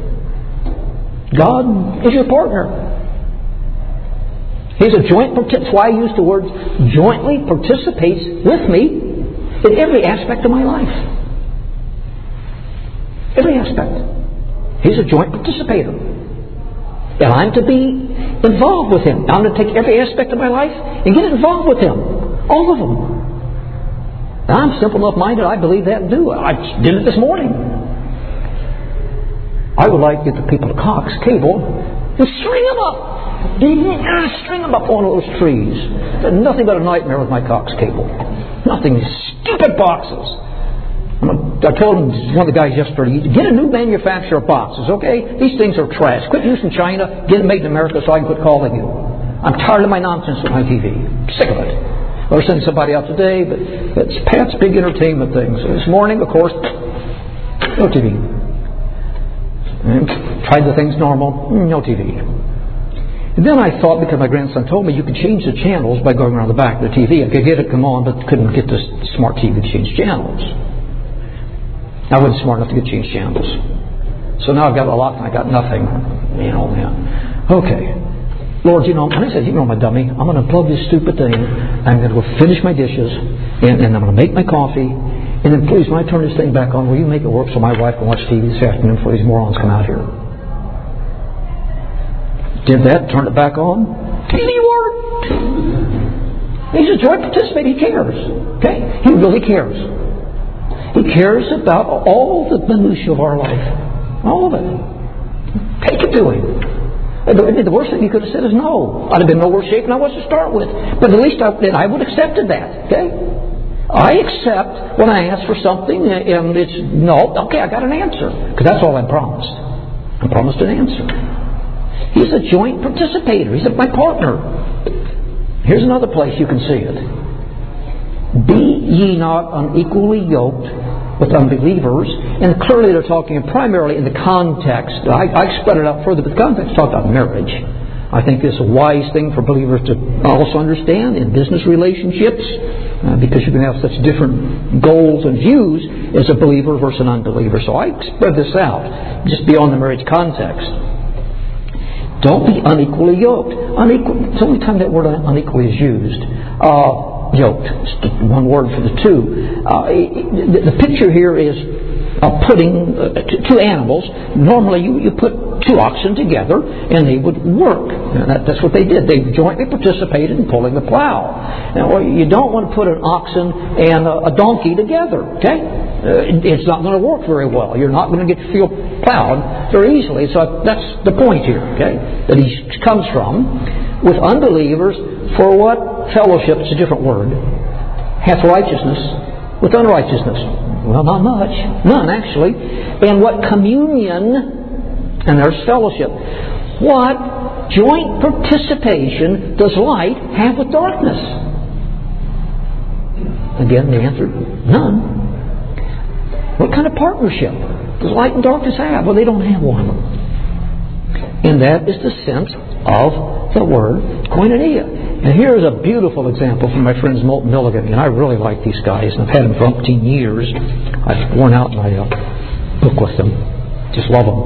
God is your partner. He's a joint participant. That's why I use the word jointly participates with me in every aspect of my life. Every aspect. He's a joint participator. And I'm to be involved with Him. I'm to take every aspect of my life and get involved with Him. All of them. Now, I'm simple enough minded, I believe that and do it. I did it this morning. I would like to get the people to Cox Cable and string them up. String them up on those trees. There's nothing but a nightmare with my Cox Cable. Nothing. Stupid boxes. I told one of the guys yesterday, get a new manufacturer of boxes, okay? These things are trash. Quit using China. Get them made in America so I can quit calling you. I'm tired of my nonsense with my TV. I'm sick of it. I was sending somebody out today, but it's Pat's big entertainment things. This morning, of course, no TV. Tried the things normal, no TV. And then I thought, because my grandson told me you could change the channels by going around the back of the TV. I could get it to come on, but couldn't get the smart TV to change channels. I wasn't smart enough to get change channels. So now I've got a lot and I got nothing. Okay. Lord, and I said, my dummy, I'm going to plug this stupid thing. I'm going to go finish my dishes, and I'm going to make my coffee. And then please, when I turn this thing back on, will you make it work so my wife can watch TV this afternoon before these morons come out here? Did that, turned it back on. TV worked. He's a joint participant. He cares. Okay? He really cares. He cares about all the minutiae of our life. All of it. Take it to him. The worst thing he could have said is no. I'd have been no worse shape than I was to start with. But at least I would have accepted that. Okay? I accept when I ask for something and it's no. Okay, I got an answer. Because that's all I'm promised. I'm promised an answer. He's a joint participator. He's my partner. Here's another place you can see it. Be ye not unequally yoked with unbelievers. And clearly they're talking primarily in the context. I spread it out further, but the context talks about marriage. I think it's a wise thing for believers to also understand in business relationships, because you can have such different goals and views as a believer versus an unbeliever. So I spread this out just beyond the marriage context. Don't be unequally yoked. It's the only time that word unequally is used. Yoked. It's one word for the two. The picture here is putting two animals. Normally you put two oxen together and they would work. That's what they did. They jointly participated in pulling the plow. Now, you don't want to put an oxen and a donkey together. Okay? It's not going to work very well. You're not going to get to feel plowed very easily. So that's the point here. Okay? That he comes from. With unbelievers, for what fellowship? It's a different word. Hath righteousness with unrighteousness. Well, not much. None, actually. And what communion, and there's fellowship. What joint participation does light have with darkness? Again, the answer, none. What kind of partnership does light and darkness have? Well, they don't have one. And that is the sense of the word koinonia. And here's a beautiful example from my friends Moulton Milligan. And I really like these guys. I've had them for umpteen years. I've worn out my book with them. Just love them.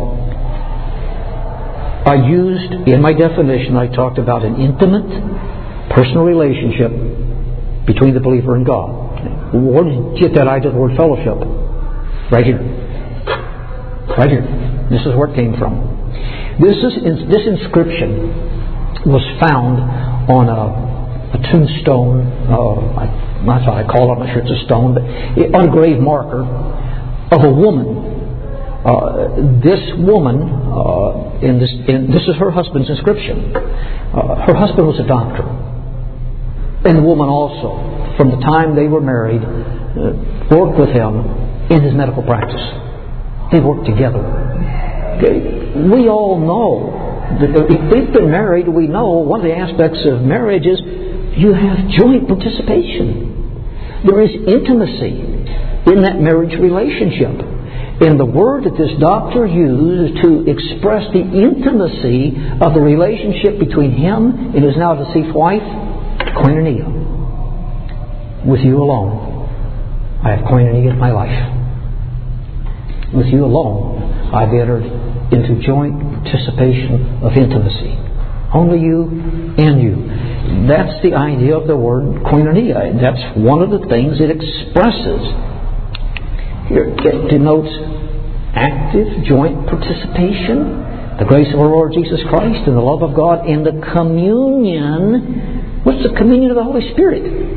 I used, in my definition, I talked about an intimate, personal relationship between the believer and God. Where did you get that idea of the word fellowship? Right here. Right here. This is where it came from. This inscription was found on a tombstone. That's what I call it. I'm not sure it's a stone, but on a grave marker of a woman. This woman, this is her husband's inscription. Her husband was a doctor, and the woman also, from the time they were married, worked with him in his medical practice. They worked together. Okay. We all know that if we've been married, we know one of the aspects of marriage is you have joint participation. There is intimacy in that marriage relationship. And the word that this doctor used to express the intimacy of the relationship between him and his now deceased wife, koinonia. With you alone, I have koinonia in my life. With you alone, I've entered into joint participation of intimacy. Only you and you. That's the idea of the word koinonia. That's one of the things it expresses. Here it denotes active joint participation, the grace of our Lord Jesus Christ and the love of God, and the communion. What's the communion of the Holy Spirit?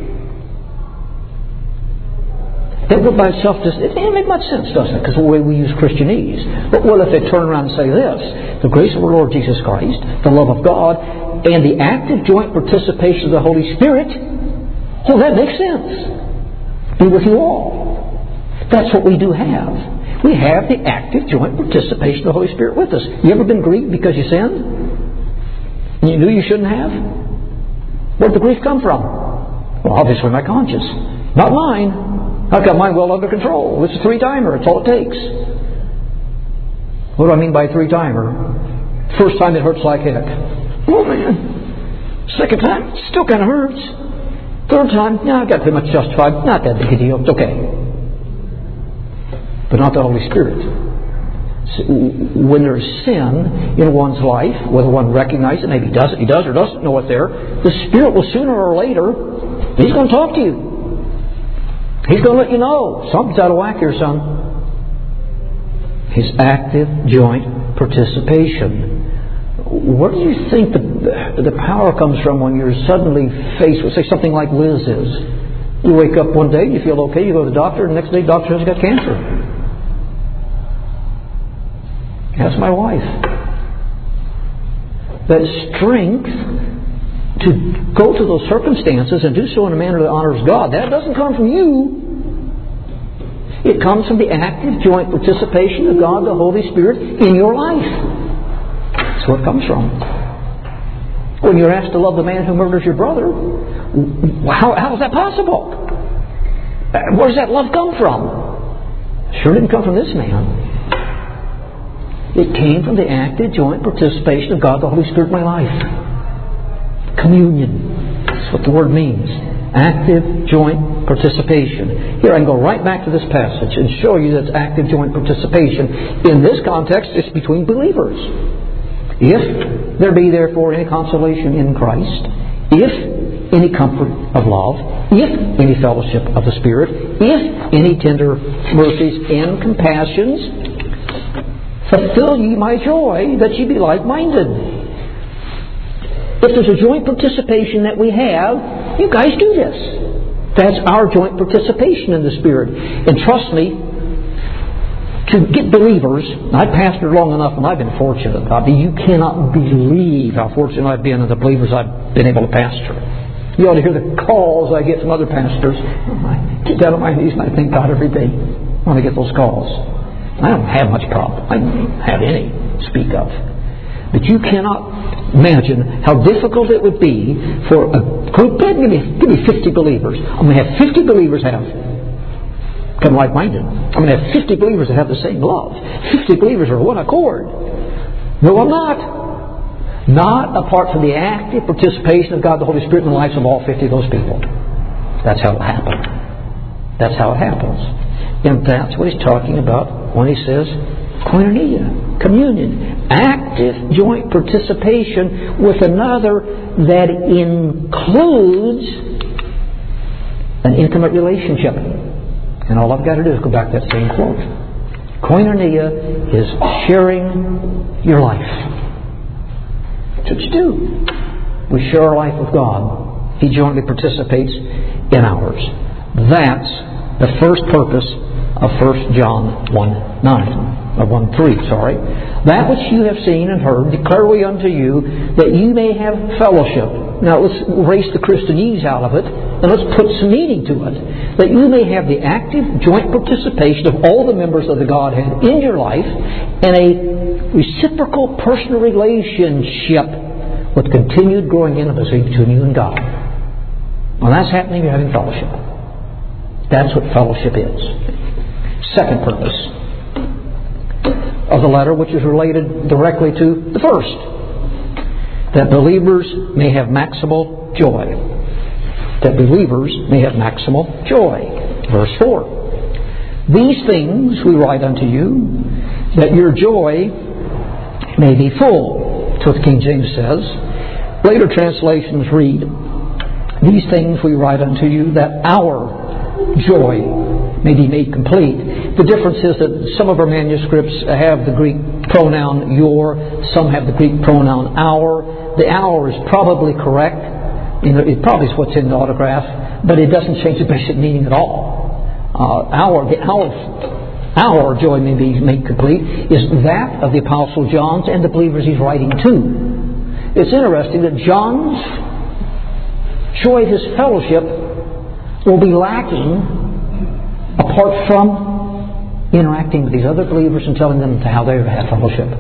That word by itself it doesn't make much sense, doesn't it? Because of the way we use Christianese. But what if they turn around and say this? The grace of our Lord Jesus Christ, the love of God, and the active joint participation of the Holy Spirit. Well, that makes sense. Be with you all. That's what we do have. We have the active joint participation of the Holy Spirit with us. You ever been grieved because you sinned? And you knew you shouldn't have? Where'd the grief come from? Well, obviously my conscience. Not mine. I've got mine well under control. It's a 3-timer. That's all it takes. What do I mean by 3-timer? First time it hurts like heck. Oh man. Second time, still kind of hurts. Third time, no, I got pretty much justified. Not that big a deal. It's okay. But not the Holy Spirit. So when there's sin in one's life, whether one recognizes it, maybe he does or doesn't know it there, the Spirit will sooner or later, He's going to talk to you. He's going to let you know. Something's out of whack here, son. His active joint participation. Where do you think the power comes from when you're suddenly faced with, say, something like Liz is? You wake up one day, you feel okay, you go to the doctor, and the next day the doctor says you got cancer. That's my wife. That strength to go to those circumstances and do so in a manner that honors God, that doesn't come from you. It comes from the active joint participation of God, the Holy Spirit, in your life. That's where it comes from. When you're asked to love the man who murders your brother, how is that possible? Where does that love come from? Sure didn't come from this man. It came from the active joint participation of God, the Holy Spirit in my life. Communion. That's what the word means. Active joint participation. Here I can go right back to this passage and show you that active joint participation. In this context, it's between believers. If there be therefore any consolation in Christ, if any comfort of love, if any fellowship of the Spirit, if any tender mercies and compassions, fulfill ye my joy, that ye be like-minded. If there's a joint participation that we have, you guys do this. That's our joint participation in the Spirit. And trust me, to get believers, I've pastored long enough and I've been fortunate. You cannot believe how fortunate I've been in the believers I've been able to pastor. You ought to hear the calls I get from other pastors. I get down on my knees and I thank God every day when I get those calls. I don't have much problem. I don't have any to speak of. But you cannot imagine how difficult it would be for a group. Give me 50 believers. I'm going to have 50 believers come like-minded. I'm going to have 50 believers that have the same love. 50 believers are one accord. No, I'm not. Not apart from the active participation of God the Holy Spirit in the lives of all 50 of those people. That's how it happened. That's how it happens. And that's what he's talking about when he says koinonia, communion, active joint participation with another that includes an intimate relationship. And all I've got to do is go back to that same quote. Koinonia is sharing your life. That's what you do. We share our life with God. He jointly participates in ours. That's the first purpose of 1 John 1:9. Or 1:3, sorry. That which you have seen and heard, declare we unto you, that you may have fellowship. Now let's erase the Christianese out of it, and let's put some meaning to it. That you may have the active joint participation of all the members of the Godhead in your life, and a reciprocal personal relationship with continued growing intimacy between you and God. When that's happening, you're having fellowship. That's what fellowship is. Second purpose of the letter, which is related directly to the first, that believers may have maximal joy. That believers may have maximal joy. Verse 4. These things we write unto you, that your joy may be full. That's what the King James says. Later translations read, these things we write unto you, that our joy may be made complete. The difference is that some of our manuscripts have the Greek pronoun your, some have the Greek pronoun our. The our is probably correct. It probably is what's in the autograph, but it doesn't change the basic meaning at all. Our joy may be made complete is that of the Apostle John's and the believers he's writing to. It's interesting that John's joy, his fellowship, will be lacking apart from interacting with these other believers and telling them how they've had fellowship.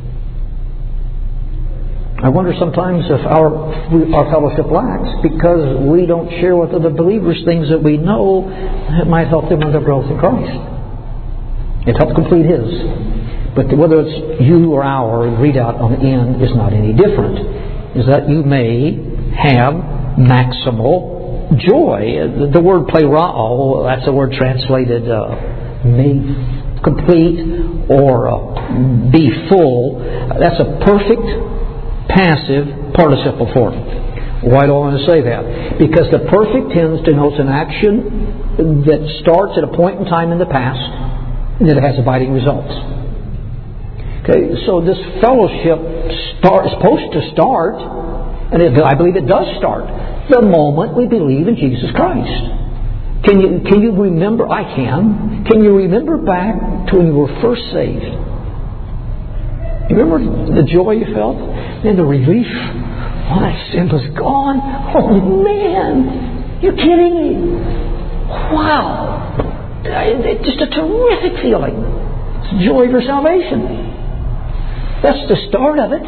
I wonder sometimes if our fellowship lacks because we don't share with other believers things that we know that might help them in their growth in Christ. It helps complete His. But whether it's you or our, the readout on the end is not any different. is that you may have maximal joy. The word plerao, that's a word translated made complete or be full. That's a perfect passive participle form. Why do I want to say that? Because the perfect tense denotes an action that starts at a point in time in the past and that it has abiding results. Okay, so this fellowship is supposed to start, and I believe it does start, the moment we believe in Jesus Christ. Can you remember? I can. Can you remember back to when you were first saved? You remember the joy you felt? And the relief? Oh, that sin was gone. Oh, man. You're kidding me. Wow. It's just a terrific feeling. It's the joy of your salvation. That's the start of it.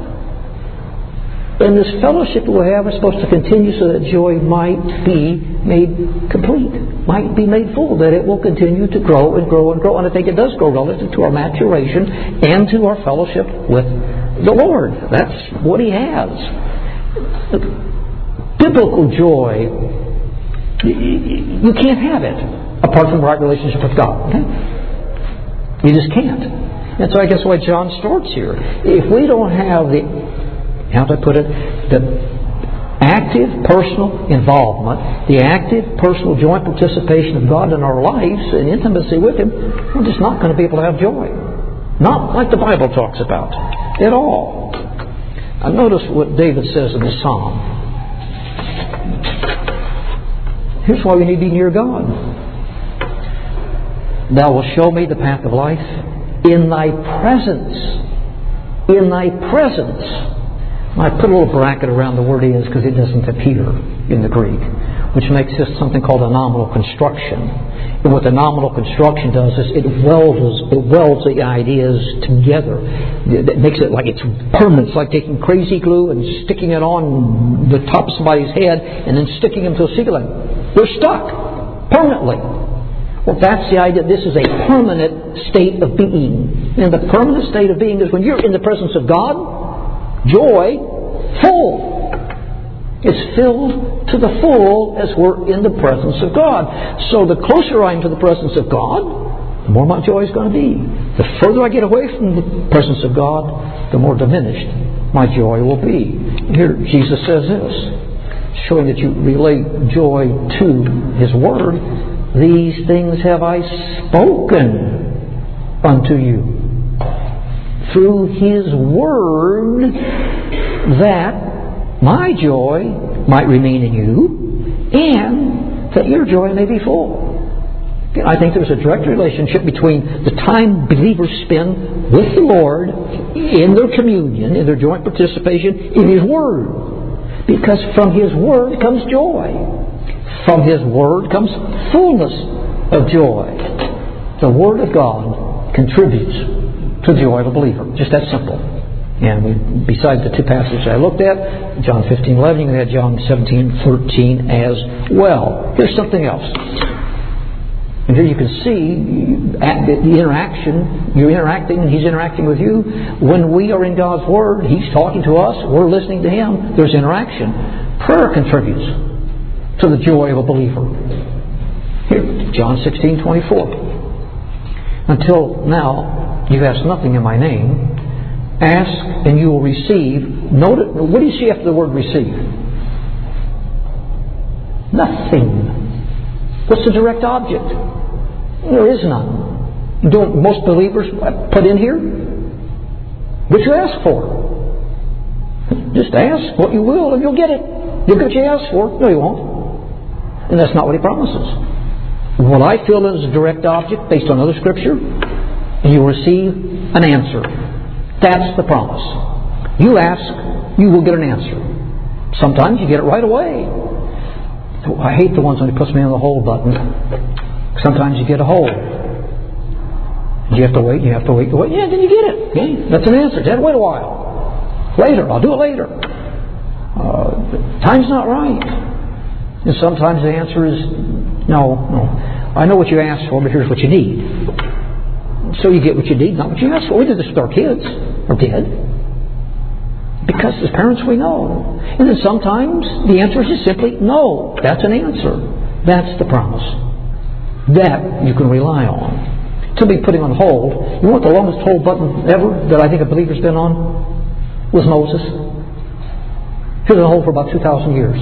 And this fellowship we'll have is supposed to continue so that joy might be made complete, might be made full, that it will continue to grow and grow and grow. And I think it does grow relative to our maturation and to our fellowship with the Lord. That's what He has. Biblical joy, you can't have it apart from a right relationship with God. Okay? You just can't. And so I guess why John starts here. If we don't have the, how do I put it, the active personal involvement, the active personal joint participation of God in our lives and intimacy with Him, we're just not going to be able to have joy. Not like the Bible talks about at all. Now notice what David says in the Psalm. Here's why we need to be near God. Thou wilt show me the path of life. In Thy presence. In Thy presence. I put a little bracket around the word is because it doesn't appear in the Greek, which makes this something called a nominal construction. And what the nominal construction does is it welds the ideas together. It makes it like it's permanent. It's like taking crazy glue and sticking it on the top of somebody's head and then sticking them to a ceiling. They're stuck permanently. Well, that's the idea. This is a permanent state of being. And the permanent state of being is when you're in the presence of God, joy, full. It's filled to the full as we're in the presence of God. So the closer I am to the presence of God, the more my joy is going to be. The further I get away from the presence of God, the more diminished my joy will be. Here Jesus says this, showing that you relate joy to His Word. These things have I spoken unto you through His Word, that my joy might remain in you, and that your joy may be full. I think there's a direct relationship between the time believers spend with the Lord in their communion, in their joint participation in His Word. Because from His Word comes joy. From His Word comes fullness of joy. The Word of God contributes to the joy of a believer. Just that simple. And besides the two passages I looked at, John 15:11, you can add John 17:13 as well. Here's something else. And here you can see the interaction. You're interacting and He's interacting with you. When we are in God's Word, He's talking to us, we're listening to Him, there's interaction. Prayer contributes to the joy of a believer. Here, John 16:24. Until now, you've asked nothing in my name. Ask and you will receive. Note, what do you see after the word receive? Nothing. What's the direct object? There is none. Don't most believers put in here? What you ask for? Just ask what you will and you'll get it. You'll get what you ask for. No, you won't. And that's not what He promises. What I feel is a direct object based on other Scripture, and you'll receive an answer. That's the promise. You ask, you will get an answer. Sometimes you get it right away. I hate the ones when He puts me on the hold button. Sometimes you get a hold. You have to wait, you have to wait, yeah, then you get it. Okay? That's an answer. You have to wait a while. Later, I'll do it later. Time's not right. And sometimes the answer is, no. I know what you asked for, but here's what you need. So you get what you need, not what you asked for. We did this with our kids. Or did. Because as parents we know. And then sometimes the answer is just simply no. That's an answer. That's the promise. That you can rely on. Somebody putting on hold. You know what the longest hold button ever that I think a believer's been on? Was Moses. He was on hold for about 2,000 years.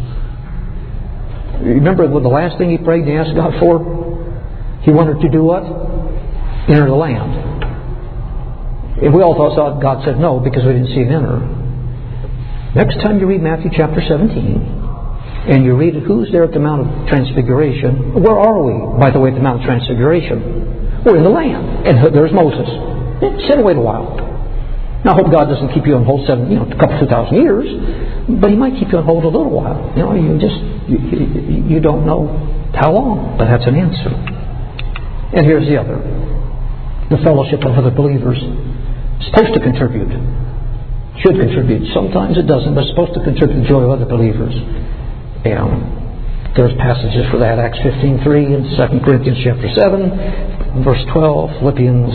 You remember the last thing he prayed and he asked God for? He wanted to do what? Enter the land. And we all thought God said no because we didn't see him enter. Next time you read Matthew chapter 17 and you read who's there at the Mount of Transfiguration, where are we, by the way, at the Mount of Transfiguration? We're in the land. And there's Moses. Sit and wait a while. Now I hope God doesn't keep you on hold a couple 2,000 years, but He might keep you on hold a little while. You don't know how long, but that's an answer. And here's the other. The fellowship of other believers. Supposed to contribute. Should contribute. Sometimes it doesn't, but it's supposed to contribute to the joy of other believers. And there's passages for that. Acts 15:3 and 2 Corinthians chapter 7, verse 12, Philippians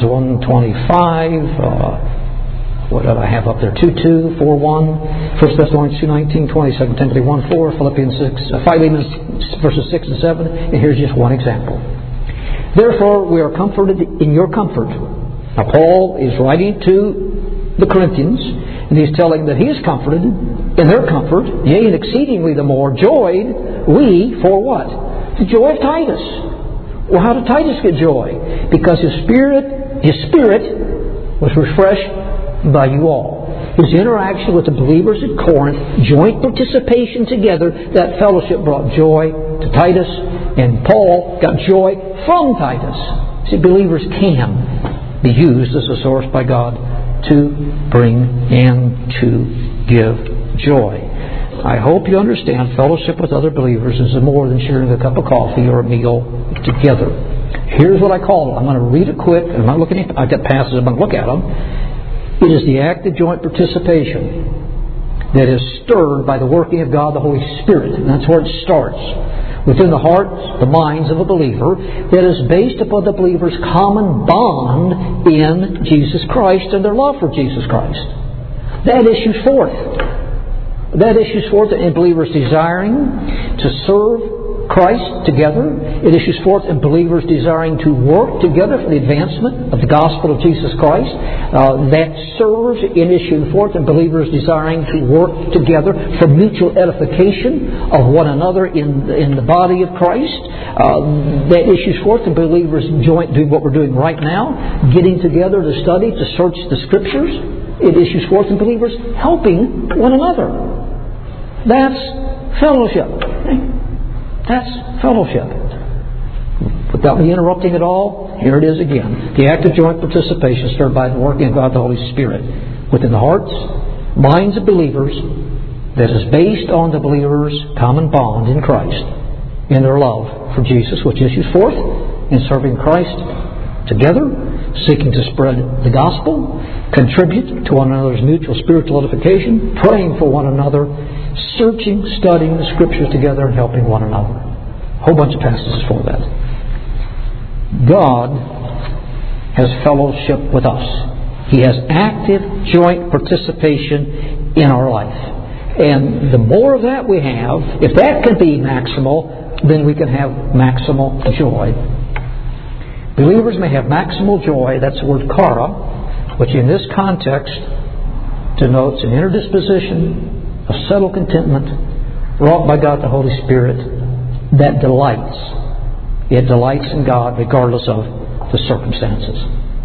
1:25. What did I have up there? 2:2, 4:1, 1 Thessalonians 2:19, 2 Timothy 1:4, Philippians 5 verses 6 and 7. And here's just one example. Therefore, we are comforted in your comfort. Now, Paul is writing to the Corinthians, and he's telling that he is comforted in their comfort, yea, and exceedingly the more joyed we for what? The joy of Titus. Well, how did Titus get joy? Because his spirit was refreshed by you all. His interaction with the believers at Corinth, joint participation together, that fellowship brought joy to Titus, and Paul got joy from Titus. See, believers can be used as a source by God to bring and to give joy. I hope you understand fellowship with other believers is more than sharing a cup of coffee or a meal together. Here's what I call it. I'm going to read it quick, and I'm not looking at, I've got passages, I'm going to look at them. It is the active joint participation that is stirred by the working of God, the Holy Spirit. And that's where it starts. Within the hearts, the minds of a believer, that is based upon the believer's common bond in Jesus Christ and their love for Jesus Christ. That issues forth. That issues forth in believers desiring to serve Christ together. It issues forth in believers desiring to work together for the advancement of the gospel of Jesus Christ. That serves in issuing forth in believers desiring to work together for mutual edification of one another in the body of Christ. That issues forth in believers joint doing what we're doing right now, getting together to study, to search the Scriptures. It issues forth in believers helping one another. That's fellowship. That's fellowship. Without me interrupting at all, here it is again. The active joint participation stirred by the working of God the Holy Spirit within the hearts, minds of believers that is based on the believers' common bond in Christ, in their love for Jesus, which issues forth in serving Christ together, seeking to spread the gospel, contribute to one another's mutual spiritual edification, praying for one another, searching, studying the Scriptures together, and helping one another. A whole bunch of passages for that. God has fellowship with us. He has active joint participation in our life. And the more of that we have, if that can be maximal, then we can have maximal joy. Believers may have maximal joy, that's the word kara, which in this context denotes an inner disposition of settled contentment wrought by God the Holy Spirit that delights. It delights in God regardless of the circumstances.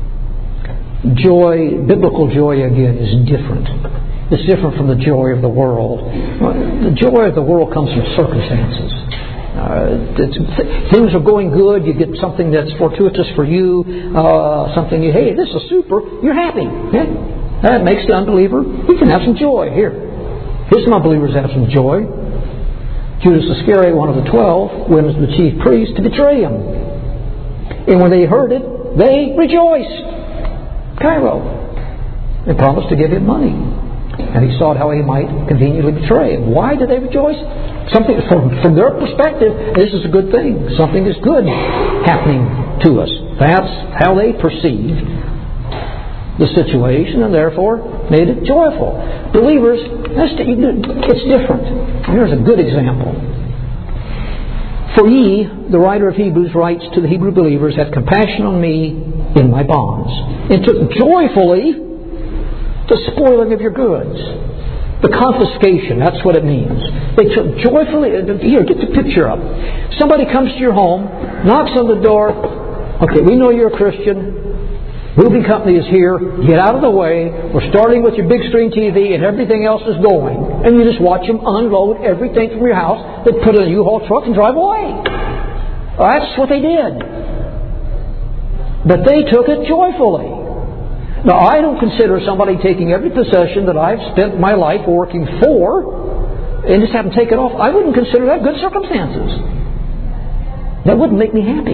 Joy, biblical joy again, is different. It's different from the joy of the world. The joy of the world comes from circumstances. Things are going good, you get something that's fortuitous for you, something you, hey, this is super, you're happy. Yeah? That makes the unbeliever, he can have some joy. Here. Here's some unbelievers have some joy. Judas Iscariot, one of the 12, went as the chief priest to betray him. And when they heard it, they rejoiced. Cairo. They promised to give him money. And he sought how he might conveniently betray him. Why did they rejoice? Something from their perspective, this is a good thing. Something is good happening to us. That's how they perceived the situation and therefore made it joyful. Believers, it's different. Here's a good example. For ye, the writer of Hebrews writes to the Hebrew believers, had compassion on me in my bonds, and took joyfully the spoiling of your goods. The confiscation, that's what it means. They took joyfully, here, get the picture up. Somebody comes to your home, knocks on the door, okay, we know you're a Christian, moving company is here, get out of the way, we're starting with your big screen TV and everything else is going. And you just watch them unload everything from your house, they put it in a U-Haul truck and drive away. That's what they did. But they took it joyfully. Now, I don't consider somebody taking every possession that I've spent my life working for and just have them take it off. I wouldn't consider that good circumstances. That wouldn't make me happy.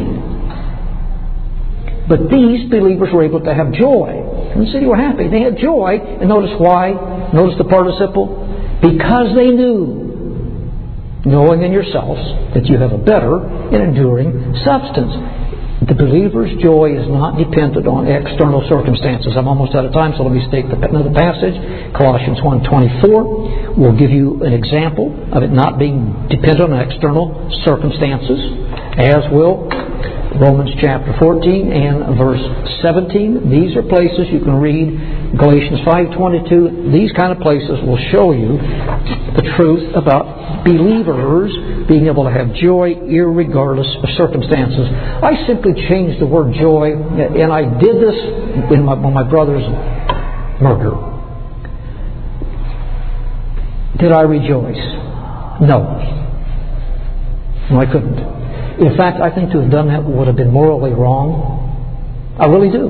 But these believers were able to have joy. And the city were happy. They had joy. And notice why. Notice the participle. Because they knew, knowing in yourselves, that you have a better and enduring substance. The believer's joy is not dependent on external circumstances. I'm almost out of time, so let me state another passage. Colossians 1:24 will give you an example of it not being dependent on external circumstances, as will Romans chapter 14 and verse 17. These are places you can read. Galatians 5:22. These kind of places will show you the truth about believers being able to have joy irregardless of circumstances. I simply changed the word joy, and I did this when my brother's murder. Did I rejoice? No. No, I couldn't. In fact, I think to have done that would have been morally wrong. I really do.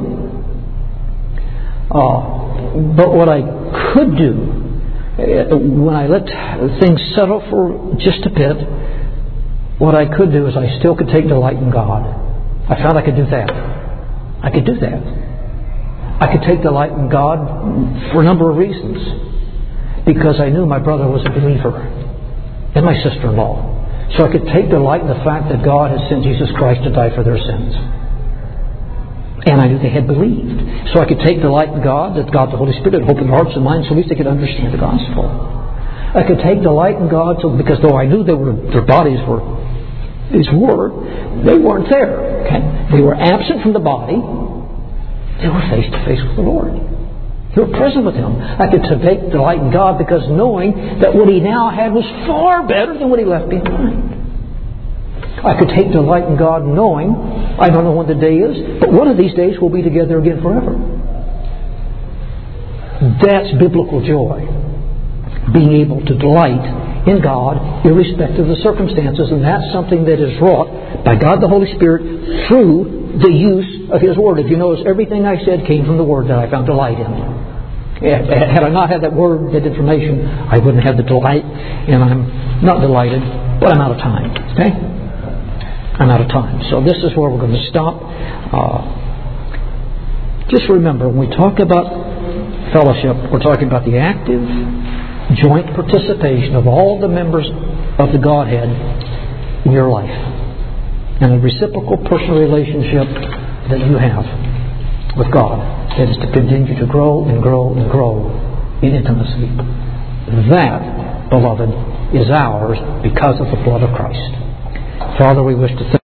But what I could do, when I let things settle for just a bit, what I could do is I still could take delight in God. I found I could do that. I could do that. I could take delight in God for a number of reasons. Because I knew my brother was a believer, and my sister-in-law. So I could take delight in the fact that God has sent Jesus Christ to die for their sins. And I knew they had believed. So I could take delight in God, that God the Holy Spirit had opened their hearts and minds so at least they could understand the gospel. I could take delight in God because though I knew their bodies were His Word, they weren't there. Okay? They were absent from the body. They were face to face with the Lord. They were present with Him. I could take delight in God because knowing that what He now had was far better than what He left behind. I could take delight in God knowing, I don't know when the day is, but one of these days we'll be together again forever. That's biblical joy. Being able to delight in God irrespective of the circumstances, and that's something that is wrought by God the Holy Spirit through the use of His Word. If you notice, everything I said came from the Word that I found delight in. Had I not had that Word, that information, I wouldn't have the delight, and I'm not delighted, but I'm out of time. Okay? I'm out of time. So this is where we're going to stop. Just remember, when we talk about fellowship, we're talking about the active, joint participation of all the members of the Godhead in your life, and a reciprocal personal relationship that you have with God that is to continue to grow and grow and grow in intimacy. That, beloved, is ours because of the blood of Christ. Father, we wish to thank